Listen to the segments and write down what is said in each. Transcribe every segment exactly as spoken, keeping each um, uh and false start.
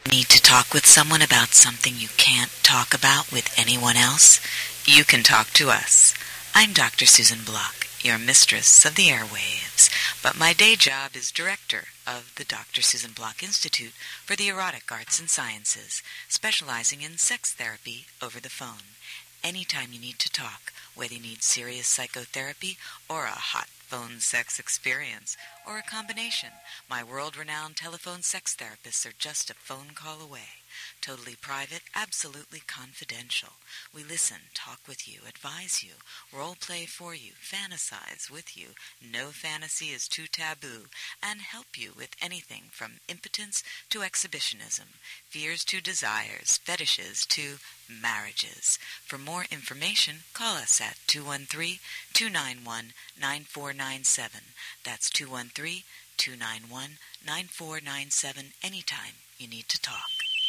Need to talk with someone about something you can't talk about with anyone else? You can talk to us. I'm Doctor Susan Block, your mistress of the airwaves, but my day job is director of the Doctor Susan Block Institute for the Erotic Arts and Sciences, specializing in sex therapy over the phone. Anytime you need to talk, whether you need serious psychotherapy or a hot phone sex experience, or a combination, my world-renowned telephone sex therapists are just a phone call away. Totally private, absolutely confidential. We listen, talk with you, advise you, role play for you, fantasize with you. No fantasy is too taboo, and help you with anything from impotence to exhibitionism, fears to desires, fetishes to marriages. For more information, call us at two one three, two nine one, nine four nine seven. That's two one three, two nine one, nine four nine seven anytime you need to talk.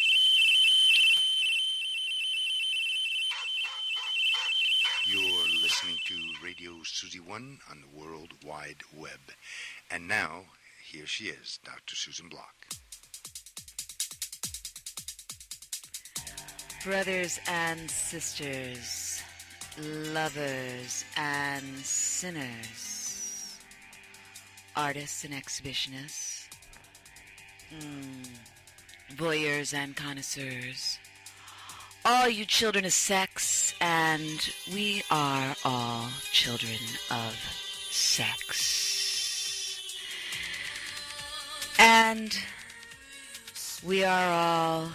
You're listening to Radio Susie One on the World Wide Web. And now, here she is, Doctor Susan Block. Brothers and sisters, lovers and sinners, artists and exhibitionists, mm, voyeurs and connoisseurs, all you children of sex, and we are all children of sex. And we are all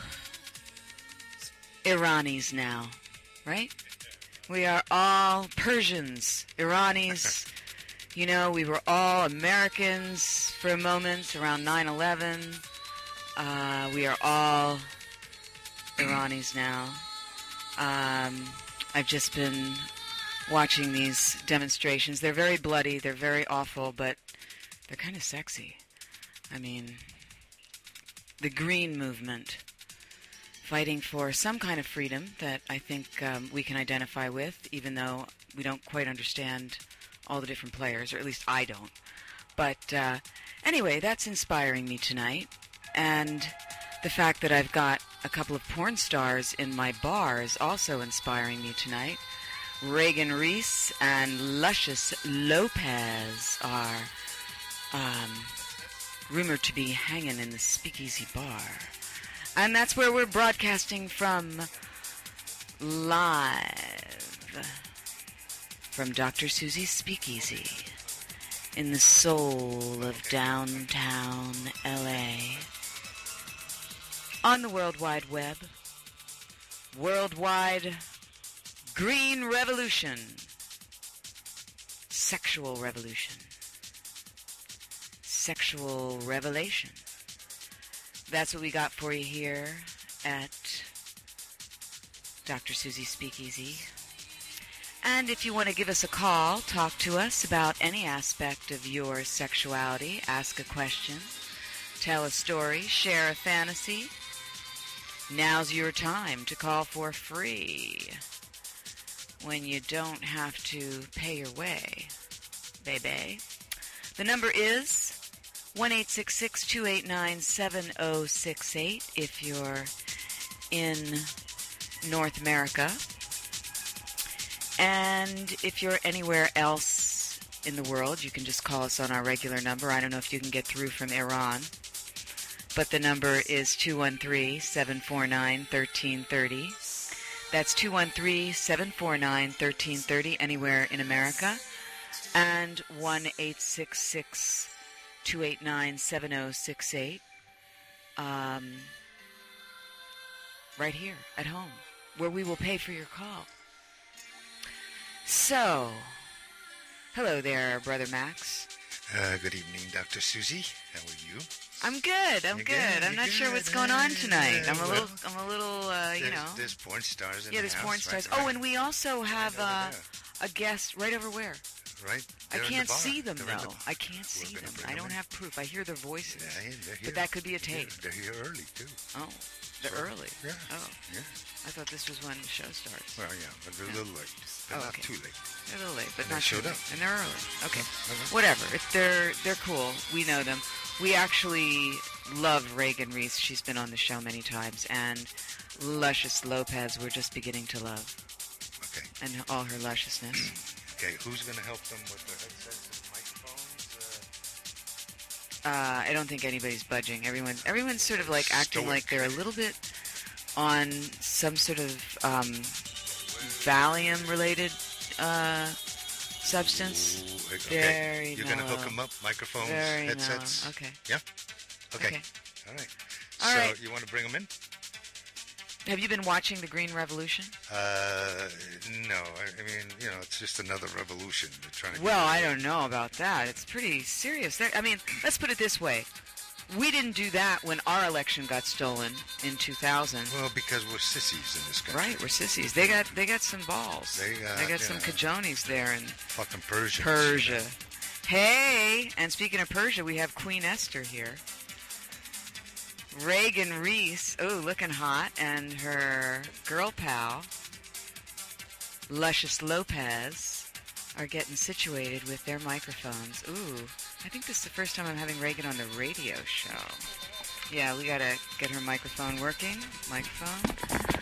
Iranis now, right? We are all Persians, Iranis. You know, we were all Americans for a moment around nine eleven. Uh, we are all Iranis now. Um, I've just been watching these demonstrations. They're very bloody, they're very awful, but they're kind of sexy. I mean, the Green Movement, fighting for some kind of freedom that I think um, we can identify with, even though we don't quite understand all the different players, or at least I don't. But uh, anyway, that's inspiring me tonight. And the fact that I've got a couple of porn stars in my bar is also inspiring me tonight. Reagan Reese and Luscious Lopez are um, rumored to be hanging in the Speakeasy Bar. And that's where we're broadcasting from live from Doctor Susie's Speakeasy in the soul of downtown L A on the World Wide Web. Worldwide Green Revolution. Sexual Revolution. Sexual Revelation. That's what we got for you here at Doctor Susie's Speakeasy. And if you want to give us a call, talk to us about any aspect of your sexuality, ask a question, tell a story, share a fantasy, now's your time to call for free when you don't have to pay your way, baby. The number is one eight six six, two eight nine, seven oh six eight if you're in North America. And if you're anywhere else in the world, you can just call us on our regular number. I don't know if you can get through from Iran, but the number is two one three, seven four nine, one three three oh. That's two one three, seven four nine, one three three oh anywhere in America. And one eight six six, two eight nine, seven oh six eight um, right here at home, where we will pay for your call. So, hello there, Brother Max. Uh, good evening, Doctor Susie. How are you? I'm good. I'm You're good. good. I'm You're not sure good. what's going on tonight. I'm a Well, little. I'm a little. Uh, you there's, know. There's porn stars in Yeah, the there's house. porn stars. Right, Oh, right. and we also have Right uh, over a guest right over where. Right. I They're in can't the bar. see them They're in the though. bar. I can't see We're gonna them. bring I them don't in. have proof. I hear their voices. Yeah, they're here. But that could be a They're here. tape. They're here early, too. Oh, they're So, early. Yeah. Oh, Yeah. I thought this was when the show starts. Well, yeah, but they're Yeah. a little late. They're Oh, not okay. too late. They're a little late, but And they not too showed late. up. And they're early. Okay. Okay. Whatever. If they're they're cool. We know them. We actually love Reagan Reese. She's been on the show many times. And Luscious Lopez we're just beginning to love. Okay. And all her lusciousness. Okay, who's going to help them with their headsets and microphones? Uh... Uh, I don't think anybody's budging. Everyone, everyone's sort of like acting like they're a little bit on some sort of um, Valium-related uh, substance. Ooh, okay. Very You're going to mellow. hook them up, microphones, Very headsets? mellow. Okay. Yeah? Okay. Okay. All right. All so right. you want to bring them in? Have you been watching The Green Revolution? Uh, no. I, I mean, you know, it's just another revolution. They're trying to Well, get I don't know about that. It's pretty serious. There, I mean, let's put it this way. We didn't do that when our election got stolen in two thousand. Well, because we're sissies in this country. Right, we're sissies. They got they got some balls. They got, they got you some know, cajones there in fucking Persians. Persia. Hey, and speaking of Persia, we have Queen Esther here. Reagan Reese, oh, looking hot, and her girl pal, Luscious Lopez, are getting situated with their microphones. Ooh, I think this is the first time I'm having Reagan on the radio show. Yeah, we gotta get her microphone working. Microphone.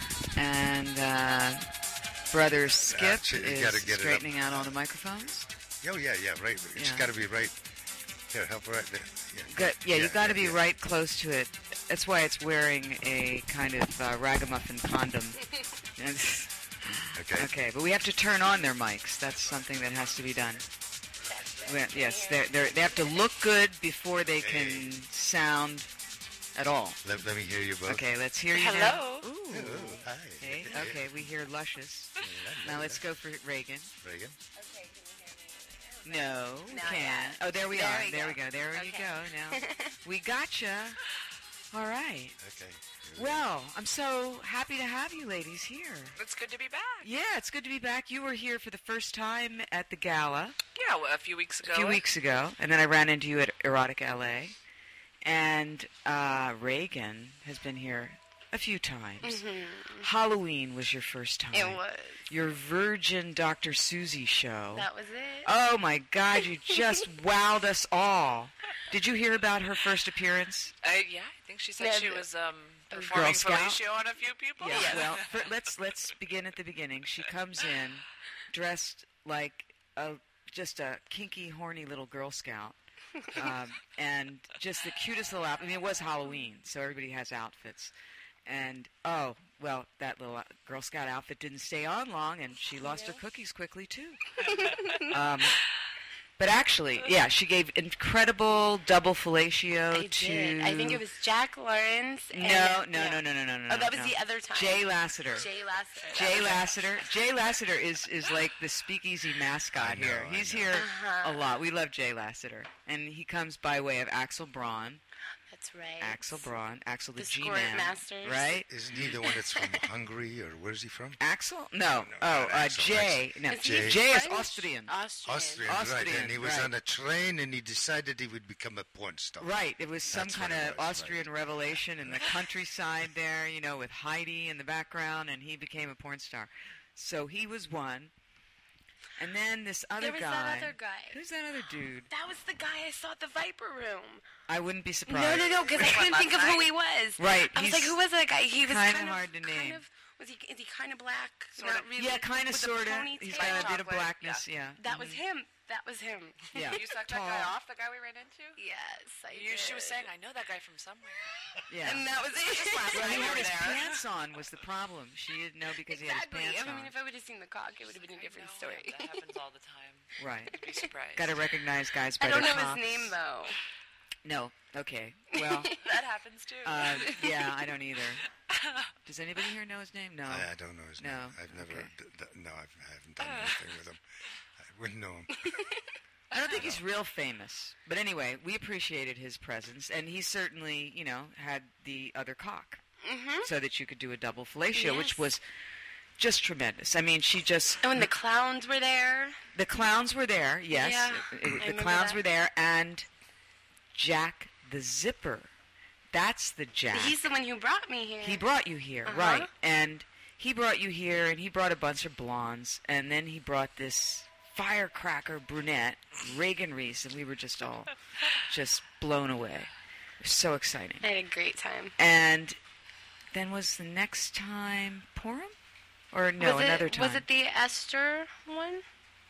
And uh, Brother Skip you is gotta get it up. straightening out all the microphones. Oh, yeah, yeah, right. It's Yeah. got to be right. Here, help her right there. Yeah, Good. Yeah, you got to yeah, be yeah. right close to it. That's why it's wearing a kind of uh, ragamuffin condom. It's- Okay. okay, but we have to turn on their mics. That's something that has to be done. We- yes, they're, they're, they have to look good before they can sound at all. Let, let me hear you both. Okay, let's hear you Hello. now. Ooh. Hello. Hi. Okay, okay, we hear Luscious. Now let's go for Reagan. Reagan. Okay, can you hear me? No, we Not can. yet. Oh, there we There are. we there go. we go. There you Okay. go. Now we gotcha. All right. Okay. Here we Well, I'm so happy to have you ladies here. It's good to be back. Yeah, it's good to be back. You were here for the first time at the gala Yeah, well, a few weeks ago. a few weeks ago, and then I ran into you at Erotic L A. And uh, Reagan has been here a few times. Mm-hmm. Halloween was your first time. It was. Your Virgin Doctor Susie show. That was it. Oh my God, you just wowed us all. Did you hear about her first appearance? Uh, yeah, I think she said Yeah, she the- was um, Girl performing Scout? fellatio on a few people. Yeah, well, for, let's let's begin at the beginning. She comes in dressed like a just a kinky, horny little Girl Scout, um, and just the cutest little outfit. I mean, it was Halloween, so everybody has outfits. And oh, well, that little Girl Scout outfit didn't stay on long, and she lost her cookies quickly too. um, but actually, yeah, she gave incredible double fellatio I to. did. I think it was Jack Lawrence. No, and, no, yeah. no, no, no, no, no. Oh, that was no. the other time. Jay Lassiter. Jay Lassiter. Jay Lassiter. Jay Lassiter is, is like the speakeasy mascot I know, here. I He's know. here Uh-huh. a lot. We love Jay Lassiter. And he comes by way of Axel Braun. That's right. Axel Braun. Axel the, The G-Man. Squirt Masters. Right? Isn't he the one that's from Hungary, or where's he from? Axel? No. No, oh, not uh, Axel. Jay. No. Is he Jay. Jay is French? Austrian. Austrian. Austrian, right. Austrian, And he was right. on a train, and he decided he would become a porn star. Right. It was some That's kind what it of was, Austrian revelation in the countryside there, you know, with Heidi in the background, and he became a porn star. So he was one. And then this other There was guy. that other guy. Who's that other dude? That was the guy I saw at the Viper Room. I wouldn't be surprised. No, no, no, because I couldn't think of who he was. Right, I was he's like, who was that guy? He was kinda kind of hard to kind name. Of, was he? Is he kind of black? Sort Not of. really. Yeah, kind of, with the sort of. ponytail. He's got a bit of Chocolate, blackness, yeah. That Mhm. was him. That was him. Yeah. You sucked that Tall. guy off, the guy we ran into? Yes, I You, did. she was saying, I know that guy from somewhere. Yeah. And that was it. Well, he you had were his there. pants on was the problem. She didn't know because Exactly. he had his I pants mean, on. if I would have seen the cock, it would have been a I different know, story. That happens all the time. Right. You'd be surprised. Got to recognize guys by I don't their know cocks. his name though. No. Okay. Well, That happens too. uh, yeah, I don't either. Does anybody here know his name? No. I, I don't know his No, name. I've never. okay. D- d- no, I've, I haven't done anything with him. I wouldn't know him. I don't think he's real famous. But anyway, we appreciated his presence, and he certainly, you know, had the other cock. Mm-hmm. So that you could do a double fellatio, which Yes. was just tremendous. I mean, she just... And when the clowns were there. The clowns were there, yes. Yeah, It- it- I the remember clowns that. were there, and Jack the Zipper. That's the Jack. He's the one who brought me here. He brought you here, Uh-huh. right. And he brought you here, and he brought a bunch of blondes, and then he brought this firecracker brunette, Reagan Reese, and we were just all just blown away. was so exciting. I had a great time. And then was the next time Purim? Or no, was it, another time. Was it the Esther one?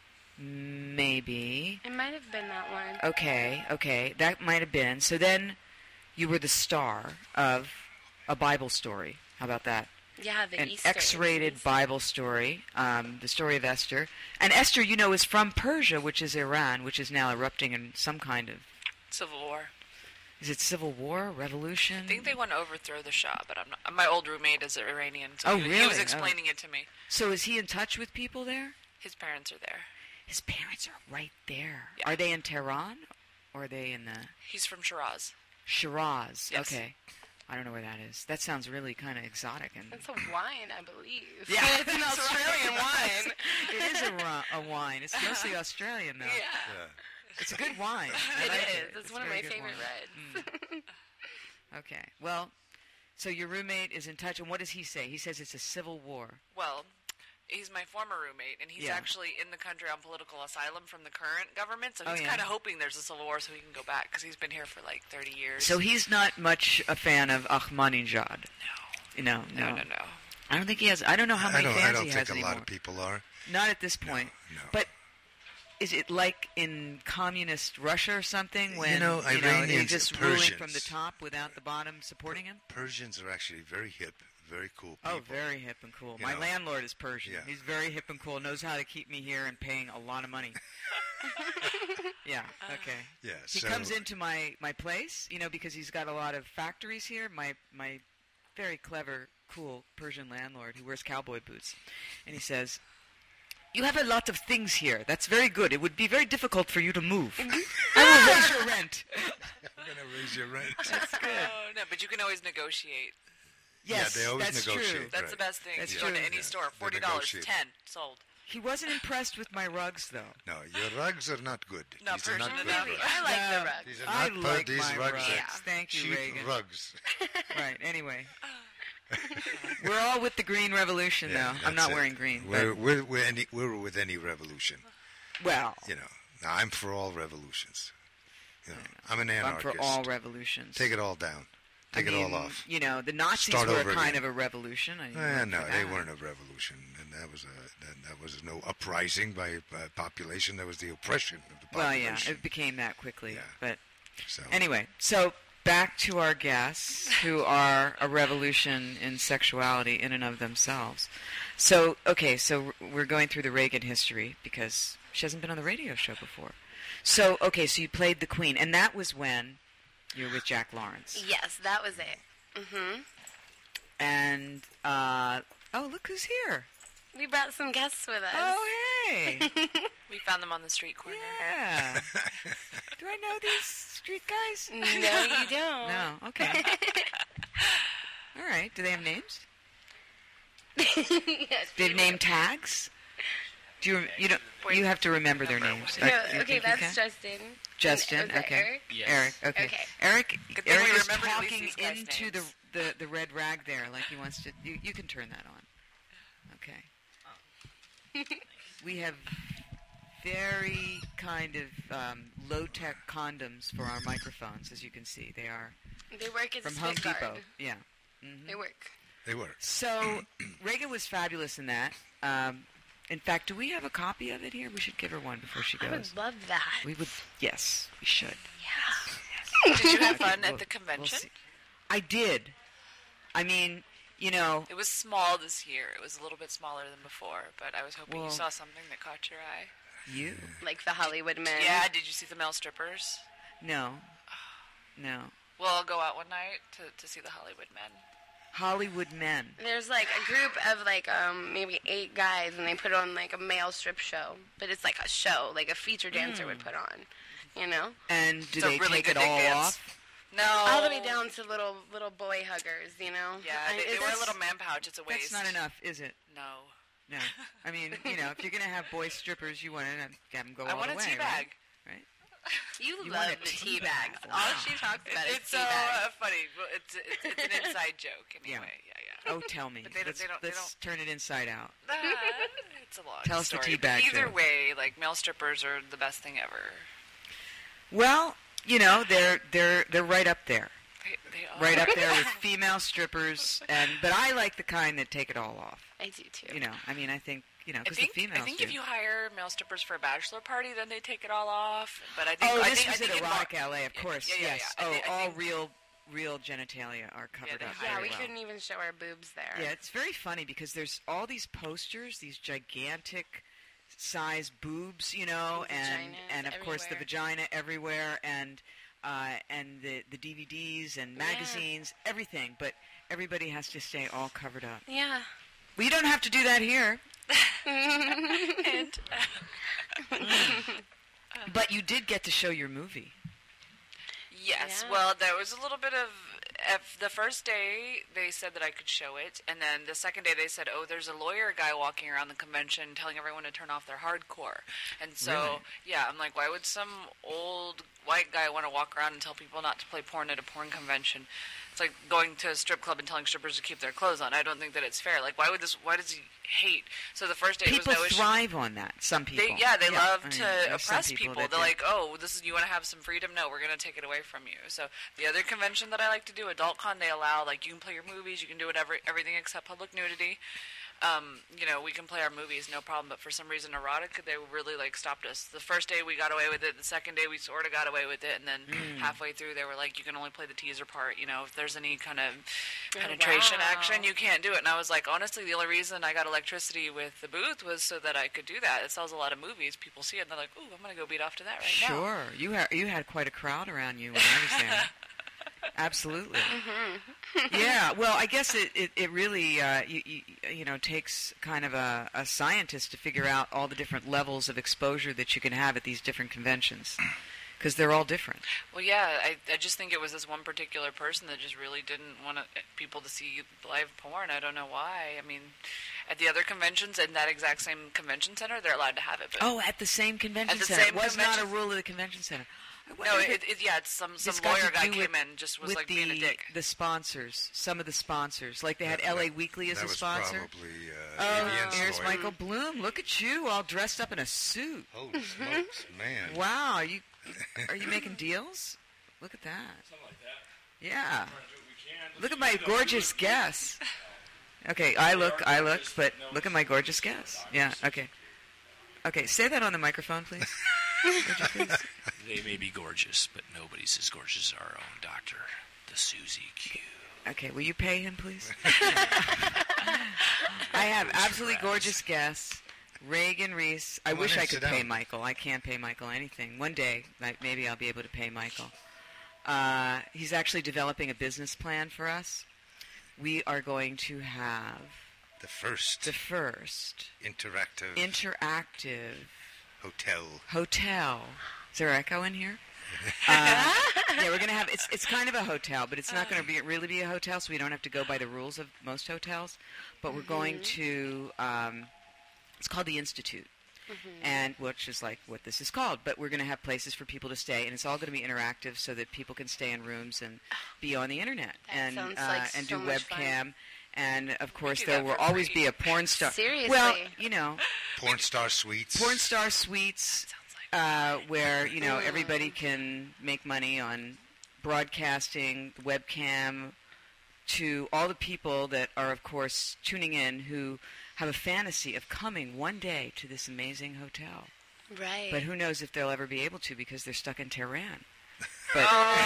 Maybe. It might have been that one. Okay, okay. That might have been. So then you were the star of a Bible story. How about that? Yeah, the An Easter. X-rated Easter. Bible story, um, the story of Esther. And Esther, you know, is from Persia, which is Iran, which is now erupting in some kind of... Civil War. Is it civil war, revolution? I think they want to overthrow the Shah, but I'm not. My old roommate is Iranian, so Oh, he, he really? was Oh. explaining it to me. So is he in touch with people there? His parents are there. His parents are right there. Yeah. Are they in Tehran? Or are they in the He's from Shiraz. Shiraz? Yes. Okay. I don't know where that is. That sounds really kind of exotic. And It's a wine, I believe. Yeah. It's an Australian wine. it is a, ru- a wine. It's mostly Australian, though. Yeah. It's a good wine. I It like is. it. It's one of very my good favorite wine. reds. Okay. Well, so your roommate is in touch, and what does he say? He says it's a civil war. Well, he's my former roommate, and he's Yeah. actually in the country on political asylum from the current government, so Oh, he's yeah. kind of hoping there's a civil war so he can go back, because he's been here for like thirty years. So he's not much a fan of Ahmadinejad. No. No, no, No, no, no. I don't think he has. I don't know how I many don't, fans I don't he think has a anymore. lot of people are. Not at this point. no. But is it like in communist Russia or something when know, he's Iranians, just ruling Persians. from the top without the bottom supporting him? Persians are actually very hip, very cool people. Oh, very hip and cool. You My know. landlord is Persian. Yeah. He's very hip and cool. Knows how to keep me here and paying a lot of money. Yeah. Okay. Yeah, He so- comes into my, my place, you know, because he's got a lot of factories here. My my very clever, cool Persian landlord who wears cowboy boots, and he says, "You have a lot of things here. That's very good. It would be very difficult for you to move. I will raise your rent." I'm going to raise your rent. Oh, no, but you can always negotiate. Yes, they always that's negotiate. true. That's Right. the best thing. That's you go true. to any Yeah. store, They forty dollars, negotiate. ten, sold. He wasn't impressed with my rugs, though. No, your rugs are not good. Not These are not Persian good enough. Really, rugs. I like No. the rugs. These are I not like these my rugs. rugs. are Thank you, cheap Reagan. rugs. Right. Anyway, we're all with the Green Revolution Yeah, now. I'm that's not it. wearing green. We're, but- we're, we're, any, we're with any revolution. well, You know, now I'm for all revolutions. You know, I'm an I'm anarchist. for all revolutions. Take it all down. Take I it mean, all off. You know, the Nazis Start were over kind again. of a revolution. I Eh, went no, for they that. weren't a revolution, and that was a that, that was no uprising by uh, population. That was the oppression of the Well, yeah, population. it became that quickly. Yeah. But So anyway, so back to our guests, who are a revolution in sexuality in and of themselves. So, okay, so we're going through the Reagan history because she hasn't been on the radio show before. So, okay, so you played the Queen, and that was when you were with Jack Lawrence. Yes, that was it. Mm-hmm. And, uh, oh, look who's here. We brought some guests with us. Oh, hey. We found them on the street corner. Yeah. Do I know these street guys? No, you don't. No, okay. All right. Do they have names? Yes, Do they have name tags? Do you you don't you have to remember their names? No, Uh, you okay, think you that's can? Justin. Justin. And- was that Okay. Eric? Yes. Eric. Okay. Okay. Eric. Good thing Eric we is remembered at least talking these guys' into the, names. the the red rag there, like he wants to. You you can turn that on. Okay. We have very kind of um, low tech condoms for our microphones, as you can see. They are They work as from a Home spit Depot. guard. Yeah. Mhm. They work. they were. So Reagan was fabulous in that. Um, in fact, do we have a copy of it here? We should give her one before she I goes. would love that. We would. Yes, we should. Yeah. Did you have fun We'll- at the we'll convention? see. I did. I mean, you know, It was small this year. It was a little bit smaller than before, but I was hoping Well- you saw something that caught your eye. you. Like the Hollywood men. Yeah, did you see the male strippers? No. No. Well, I'll go out one night to, to see the Hollywood men. Hollywood men. There's like a group of like um maybe eight guys, and they put on like a male strip show, but it's like a show, like a feature dancer would put on, you know, And do It's a they really take good it all dick dance. off? No. all the way down to little little boy huggers, you know. Yeah, I- they, they it's- wear a little man pouch. It's a waste. That's not enough, is it? No. No. I mean, you know, if you're going to have boy strippers, you want to have them go I all want the a way, tea right? bag. Right? You, You love want a the tea tea bags. bag. All Wow. she talks about is It's tea so bags. uh, funny. Well, it's, it's, it's an inside joke anyway. Yeah, yeah. Oh, tell me. But they don't- let's they don't- they let's turn it inside out. Ah, it's a long Tell us the story. tea but bag Either joke. way, like male strippers are the best thing ever. Well, you know, they're they're they're right up there. They, they are. Right up there with female strippers, and but I like the kind that take it all off. I do too. You know, I mean, I think you know I because the think, females I think do. if you hire male strippers for a bachelor party, then they take it all off. But I think oh, I this think, was I think at in Erotic Mar- L A, of course. Yeah, yeah, yes. yeah. I Oh, thi- I all think- real, real genitalia are covered they up. hide Yeah, very we well. couldn't even show our boobs there. Yeah, it's very funny because there's all these posters, these gigantic size boobs, you know, and Vaginas and of course the everywhere. vagina everywhere, and uh, and the the D V Ds and Yeah. magazines, everything. But everybody has to stay all covered up. Yeah. Well, you don't have to do that here. and, uh, But you did get to show your movie. yes, Yeah. well, there was a little bit of. If the first day they said that I could show it, and then the second day they said, "Oh, there's a lawyer guy walking around the convention telling everyone to turn off their hardcore." And so, Really? yeah, I'm like, why would some old white guy want to walk around and tell people not to play porn at a porn convention? It's like going to a strip club and telling strippers to keep their clothes on. I don't think that it's fair. Like, why would this? Why does he hate? So the first day People it was no issue. thrive on that. Some people. They, yeah, they love I mean, to there's some oppress people people. that They're do. like, oh, this is you want to have some freedom? No, we're going to take it away from you. So the other convention that I like to do, AdultCon, they allow, like, you can play your movies, you can do whatever, everything except public nudity. Um, you know, we can play our movies, no problem. But for some reason, erotica, they really, like, stopped us. The first day we got away with it. The second day we sort of got away with it. And then Mm. halfway through, they were like, you can only play the teaser part. You know, if there's any kind of penetration wow. action, you can't do it. And I was like, honestly, the only reason I got electricity with the booth was so that I could do that. It sells a lot of movies. People see it, and they're like, ooh, I'm going to go beat off to that right now. Sure, you had you had quite a crowd around you when I was there. Absolutely. Yeah. Well, I guess it it, it really uh, you, you you know takes kind of a, a scientist to figure out all the different levels of exposure that you can have at these different conventions, because they're all different. Well, yeah, I, I just think it was this one particular person that just really didn't want people to see live porn. I don't know why. I mean, at the other conventions in that exact same convention center, they're allowed to have it. But Oh, at the same convention At the center. same It was not a convention- rule of the convention center. I no, wonder if it, it, yeah, it's some some This got lawyer to guy do came with- in and just was with like the, being a dick. the sponsors, some of the sponsors, like they had That- L A that- Weekly as that a was sponsor. Probably, uh, Oh, Avian's here's lawyer. Michael Bloom. Look at you, all dressed up in a suit. Holy smokes, man! Wow, are you are you making deals? Look at that. Something like that. Yeah. Trying to do what we can. Look at my gorgeous guests. Okay, I look, I look, but look at my gorgeous guests. Yeah. Okay. Okay, say that on the microphone, please. Would you please? They may be gorgeous, but nobody's as gorgeous as our own doctor, the Susie Q. Okay, will you pay him, please? I have absolutely gorgeous guests. Reagan Reese. I Come on wish in, I could sit pay down. Michael. I can't pay Michael anything. One day, like, maybe I'll be able to pay Michael. Uh, he's actually developing a business plan for us. We are going to have The first the first interactive interactive hotel. hotel. Is there echo in here? Uh, yeah, we're gonna have. It's it's kind of a hotel, but it's not going to be really be a hotel, so we don't have to go by the rules of most hotels. But we're going to. Um, it's called the Institute, and which is like what this is called. But we're going to have places for people to stay, and it's all going to be interactive, so that people can stay in rooms and be on the internet That and sounds uh, like and so do much fun. webcam. And of course, do there that will for always free. be a porn star. Seriously. Well, you know, Porn star suites. porn star suites uh, where you know everybody can make money on broadcasting the webcam to all the people that are, of course, tuning in who have a fantasy of coming one day to this amazing hotel. Right. But who knows if they'll ever be able to because they're stuck in Tehran. But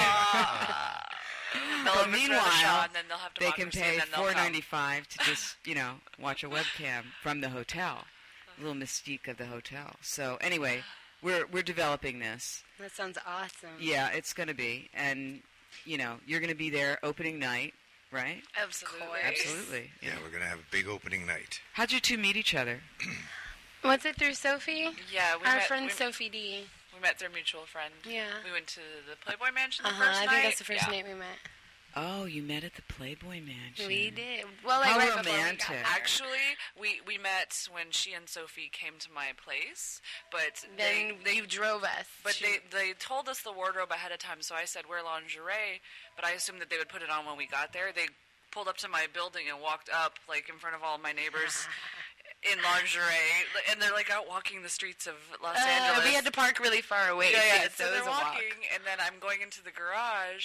They'll But overthrow the meanwhile, Shah, and then they'll have they democracy, can pay and then they'll four come. ninety-five to just you know watch a webcam from the hotel. A little mystique of the hotel. So anyway, we're we're developing this. That sounds awesome. Yeah, it's going to be, and you know, you're going to be there opening night, right? Absolutely. Absolutely. Yeah, we're gonna have a big opening night. How'd you two meet each other? Was it through Sophie? Yeah, we Our met, friend we, Sophie D. we met through a mutual friend. Yeah. We went to the Playboy Mansion the Uh huh. first I night. think that's the first yeah. night we met. Oh, you met at the Playboy Mansion. We did. Well, like How right before we got romantic. there. Actually, we, we met when she and Sophie came to my place, but Then they, they you drove us. But to- they, they told us the wardrobe ahead of time, so I said wear lingerie, but I assumed that they would put it on when we got there. They pulled up to my building and walked up, like, in front of all my neighbors in lingerie, and they're, like, out walking the streets of Los Uh, Angeles. we had to park really far away. yeah, yeah, too, so so it they're was a walk. walking, and then I'm going into the garage,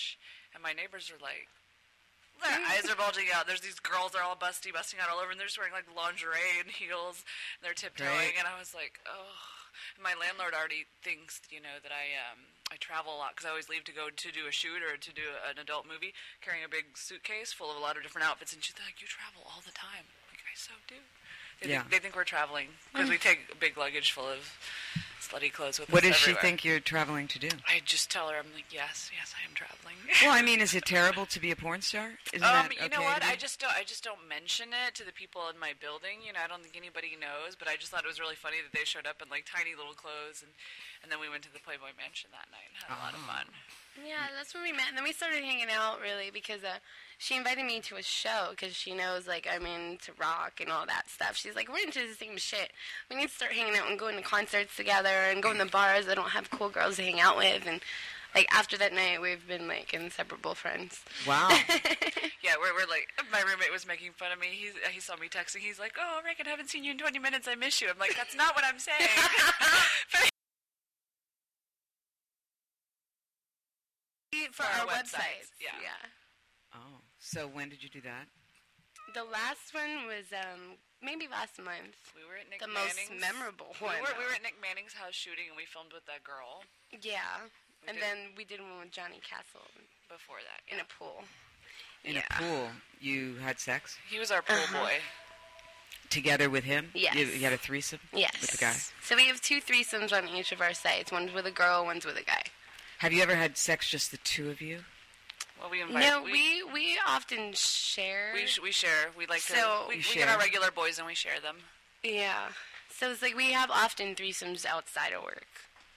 and my neighbors are like, their eyes are bulging out. There's these girls that are all busty, busting out all over, and they're just wearing like lingerie and heels, and they're tiptoeing, Right. and I was like, oh. And my landlord already thinks, you know, that I um I travel a lot because I always leave to go to do a shoot or to do an adult movie, carrying a big suitcase full of a lot of different outfits, and she's like, you travel all the time. I'm like, I so do. They, Yeah. think, they think we're traveling because we take a big luggage full of slutty clothes with What us does she everywhere. think you're traveling to do? I just tell her, I'm like, yes, yes, I am traveling. Well, I mean, is it terrible to be a porn star? Isn't Um, that you okay know what? to be? I just don't. I just don't mention it to the people in my building. You know, I don't think anybody knows. But I just thought it was really funny that they showed up in like tiny little clothes, and and then we went to the Playboy Mansion that night and had a lot of Oh. fun. Yeah, that's when we met. And then we started hanging out, really, because uh, she invited me to a show because she knows, like, I'm into rock and all that stuff. She's like, we're into the same shit. We need to start hanging out and going to concerts together and going to bars that don't have cool girls to hang out with. And, like, after that night, we've been, like, inseparable friends. Wow. Yeah, we're we're like my roommate was making fun of me. He he saw me texting. He's like, "Oh, Rick, I haven't seen you in twenty minutes. I miss you." I'm like, "That's not what I'm saying." For For our, our websites. websites, yeah. Oh, so when did you do that? The last one was um, maybe last month. We were at Nick The most Manning's. memorable We one. were, we were at Nick Manning's house shooting, and we filmed with that girl Yeah. We And did. then we did one with Johnny Castle before that. in yeah. a pool. In Yeah. a pool. You had sex He was our pool Uh-huh. boy. together with him? Yes. You, you had a threesome Yes. with the guy? So we have two threesomes on each of our sites. One's with a girl, one's with a guy. Have you ever had sex just the two of you? Well, we invite. No, we we, we often share. we, sh- we share. We like to. So- we, You we share. get our regular boys and we share them. Yeah. So it's like we have often threesomes outside of work.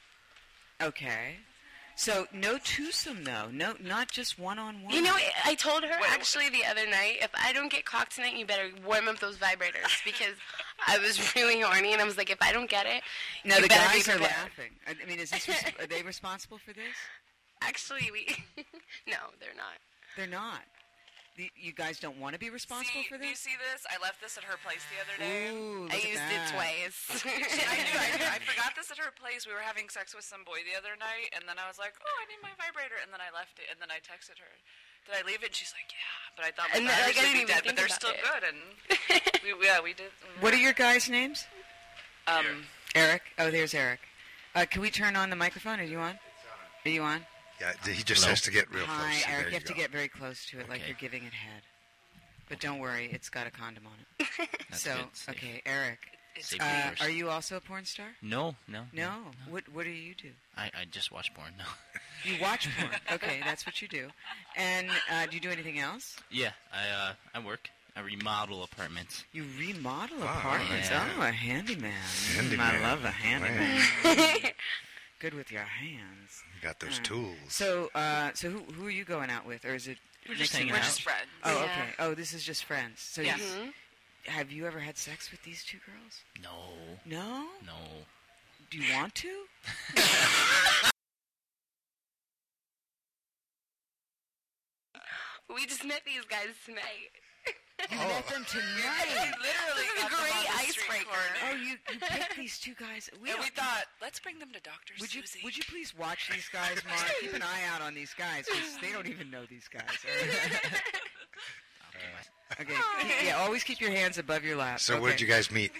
Okay. So no twosome though. No, not just one on one. You know, I told her Wait, actually the other night, if I don't get cocked tonight, you better warm up those vibrators because I was really horny and I was like, if I don't get it, No, you the better guys be are prepared. laughing. I I mean, is this res- are they responsible for this? Actually, we no, they're not. They're not. The, you guys don't want to be responsible see, for Do you this? see this? I left this at her place the other day. Ooh, look I at used that. it twice. I knew. I, knew. I forgot this at her place. We were having sex with some boy the other night, and then I was like, "Oh, I need my vibrator," and then I left it, and then I texted her, "Did I leave it?" And she's like, "Yeah," but I thought my And, like, I batteries would didn't be even dead, think but they're about still it. good. And we, yeah, we did. What are your guys' names? Um, Eric. Oh, there's Eric. Uh, can we turn on the microphone? Are you on? Are you on? Yeah, he just Hello? has to get real Hi, close. Eric. There You have to go. get very close to it, like Okay. you're giving it head. But don't worry, it's got a condom on it. That's so, good. Safe. okay, Eric. it's Safe Uh, first. are you also a porn star? No, no, No. What What do you do? I, I just watch porn. No. You watch porn. Okay, that's what you do. And uh, do you do anything else? Yeah, I uh, I work. I remodel apartments. You remodel Ah, apartments. yeah. Oh, a handyman. Mm, Handyman. I love a handyman. Man, Good with your hands. you got those Uh, tools. So, uh, so who who are you going out with, or is it? We're just mixing hanging we're it out. up? just friends. Oh, Yeah. okay. Oh, this is just friends. So, Yeah. you, Mhm. have you ever had sex with these two girls? No, No. no. Do you want to? We just met these guys tonight. You met them tonight. Literally, This is a got them great on the street icebreaker. corner. Oh, you, you picked these two guys. We And we don't- thought, let's bring them to Doctor Would you Susie. would you please watch these guys, Mark? Keep an eye out on these guys because they don't even know these guys. Okay. keep- yeah, always keep your hands above your lap. So okay. where'd you guys meet?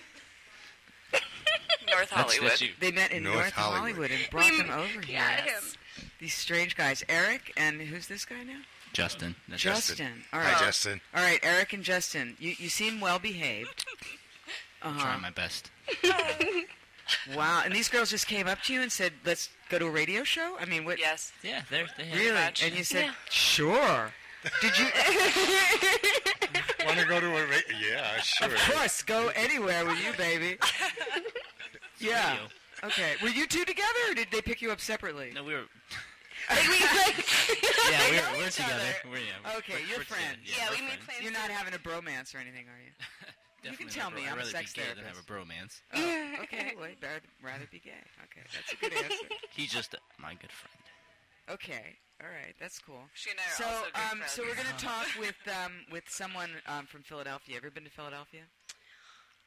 North That's, Hollywood. that's you. They met in North North, Hollywood. Hollywood. and brought them over here. Yeah, Yes. him. These strange guys, Eric and who's this guy now? Justin. That's Justin. Justin. All Hi, right, Justin. all right, Eric and Justin. You you seem well behaved. Uh Trying huh. my best. Wow. And these girls just came up to you and said, "Let's go to a radio show." I mean, what? Yes. Yeah, they're they have Really? much. And you said, Yeah. "Sure." Did you? Want to go to a ra- Yeah, sure. Of course, go anywhere with you, baby. Yeah. Radio. Okay. Were you two together, or did they pick you up separately? No, we were. Like, we, like, Yeah, we know we're, we're each together. other. We're, yeah, Okay, we're, you're we're together. friends. Yeah, we're we made friends. plans. You're not having a bromance or anything, are you? You can Definitely tell not me. bro- I'm I'd a rather sex be gay than therapist. have a bromance. Oh, okay. Well, you'd rather, rather be gay. Okay, that's a good answer. He's just my good friend. Okay. All right. That's cool. She and I are So, also good um, friends. so we're gonna talk with um, with someone um, from Philadelphia. Ever been to Philadelphia?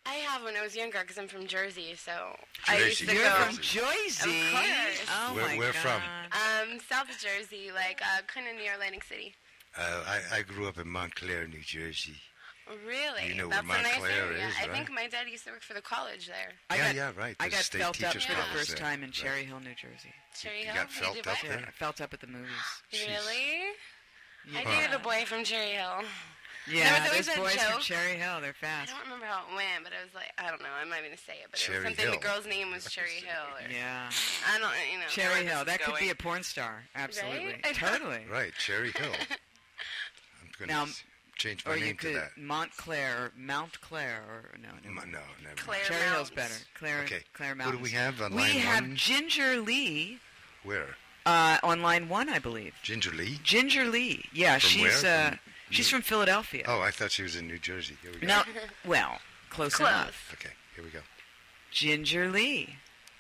I have when I was younger because I'm from Jersey, so I Jersey. used to You're go. from Jersey. Of course. Oh Where- my where God. from? Um, South Jersey, like uh, kind of near Atlantic City. Uh, I, I grew up in Montclair, New Jersey. Really? You know where That's a nice Montclair area. is, I right? think my dad used to work for the college there. I yeah, got, yeah, right. I The got State felt up Teachers for the College first there. time in Right. Cherry Hill, New Jersey. Cherry You Hill? got felt did up what? there? I felt up at the movies. Jeez. Really? I Yeah. dated a boy from Cherry Hill. Yeah, There was those always boys that from joke. Cherry Hill, they're I fast. don't remember how it went, but it was like, I don't know, I'm not even going to say it, but Cherry it was something, Hill. the girl's name was Cherry Hill. Or, Yeah. I don't, you know. Cherry this Hill, is that could be going. a porn star. Absolutely. Right? I know. Totally. Right, Cherry Hill. I'm going Now, to change my Or you name to could that. Montclair or Mount Clair or no, no. M- No, never Claire mind. Cherry Hill's Mountains. better. Claire, Okay. Claire Who do Mountains. we have on we line have one? Ginger Lee Where? uh, on line one, I believe. Ginger Lee? Ginger Lee. Yeah, From she's where? uh, From she's New- from Philadelphia. Oh, I thought she was in New Jersey. Here we go. No, well, close, Close. enough. Okay, here we go. Ginger Lee.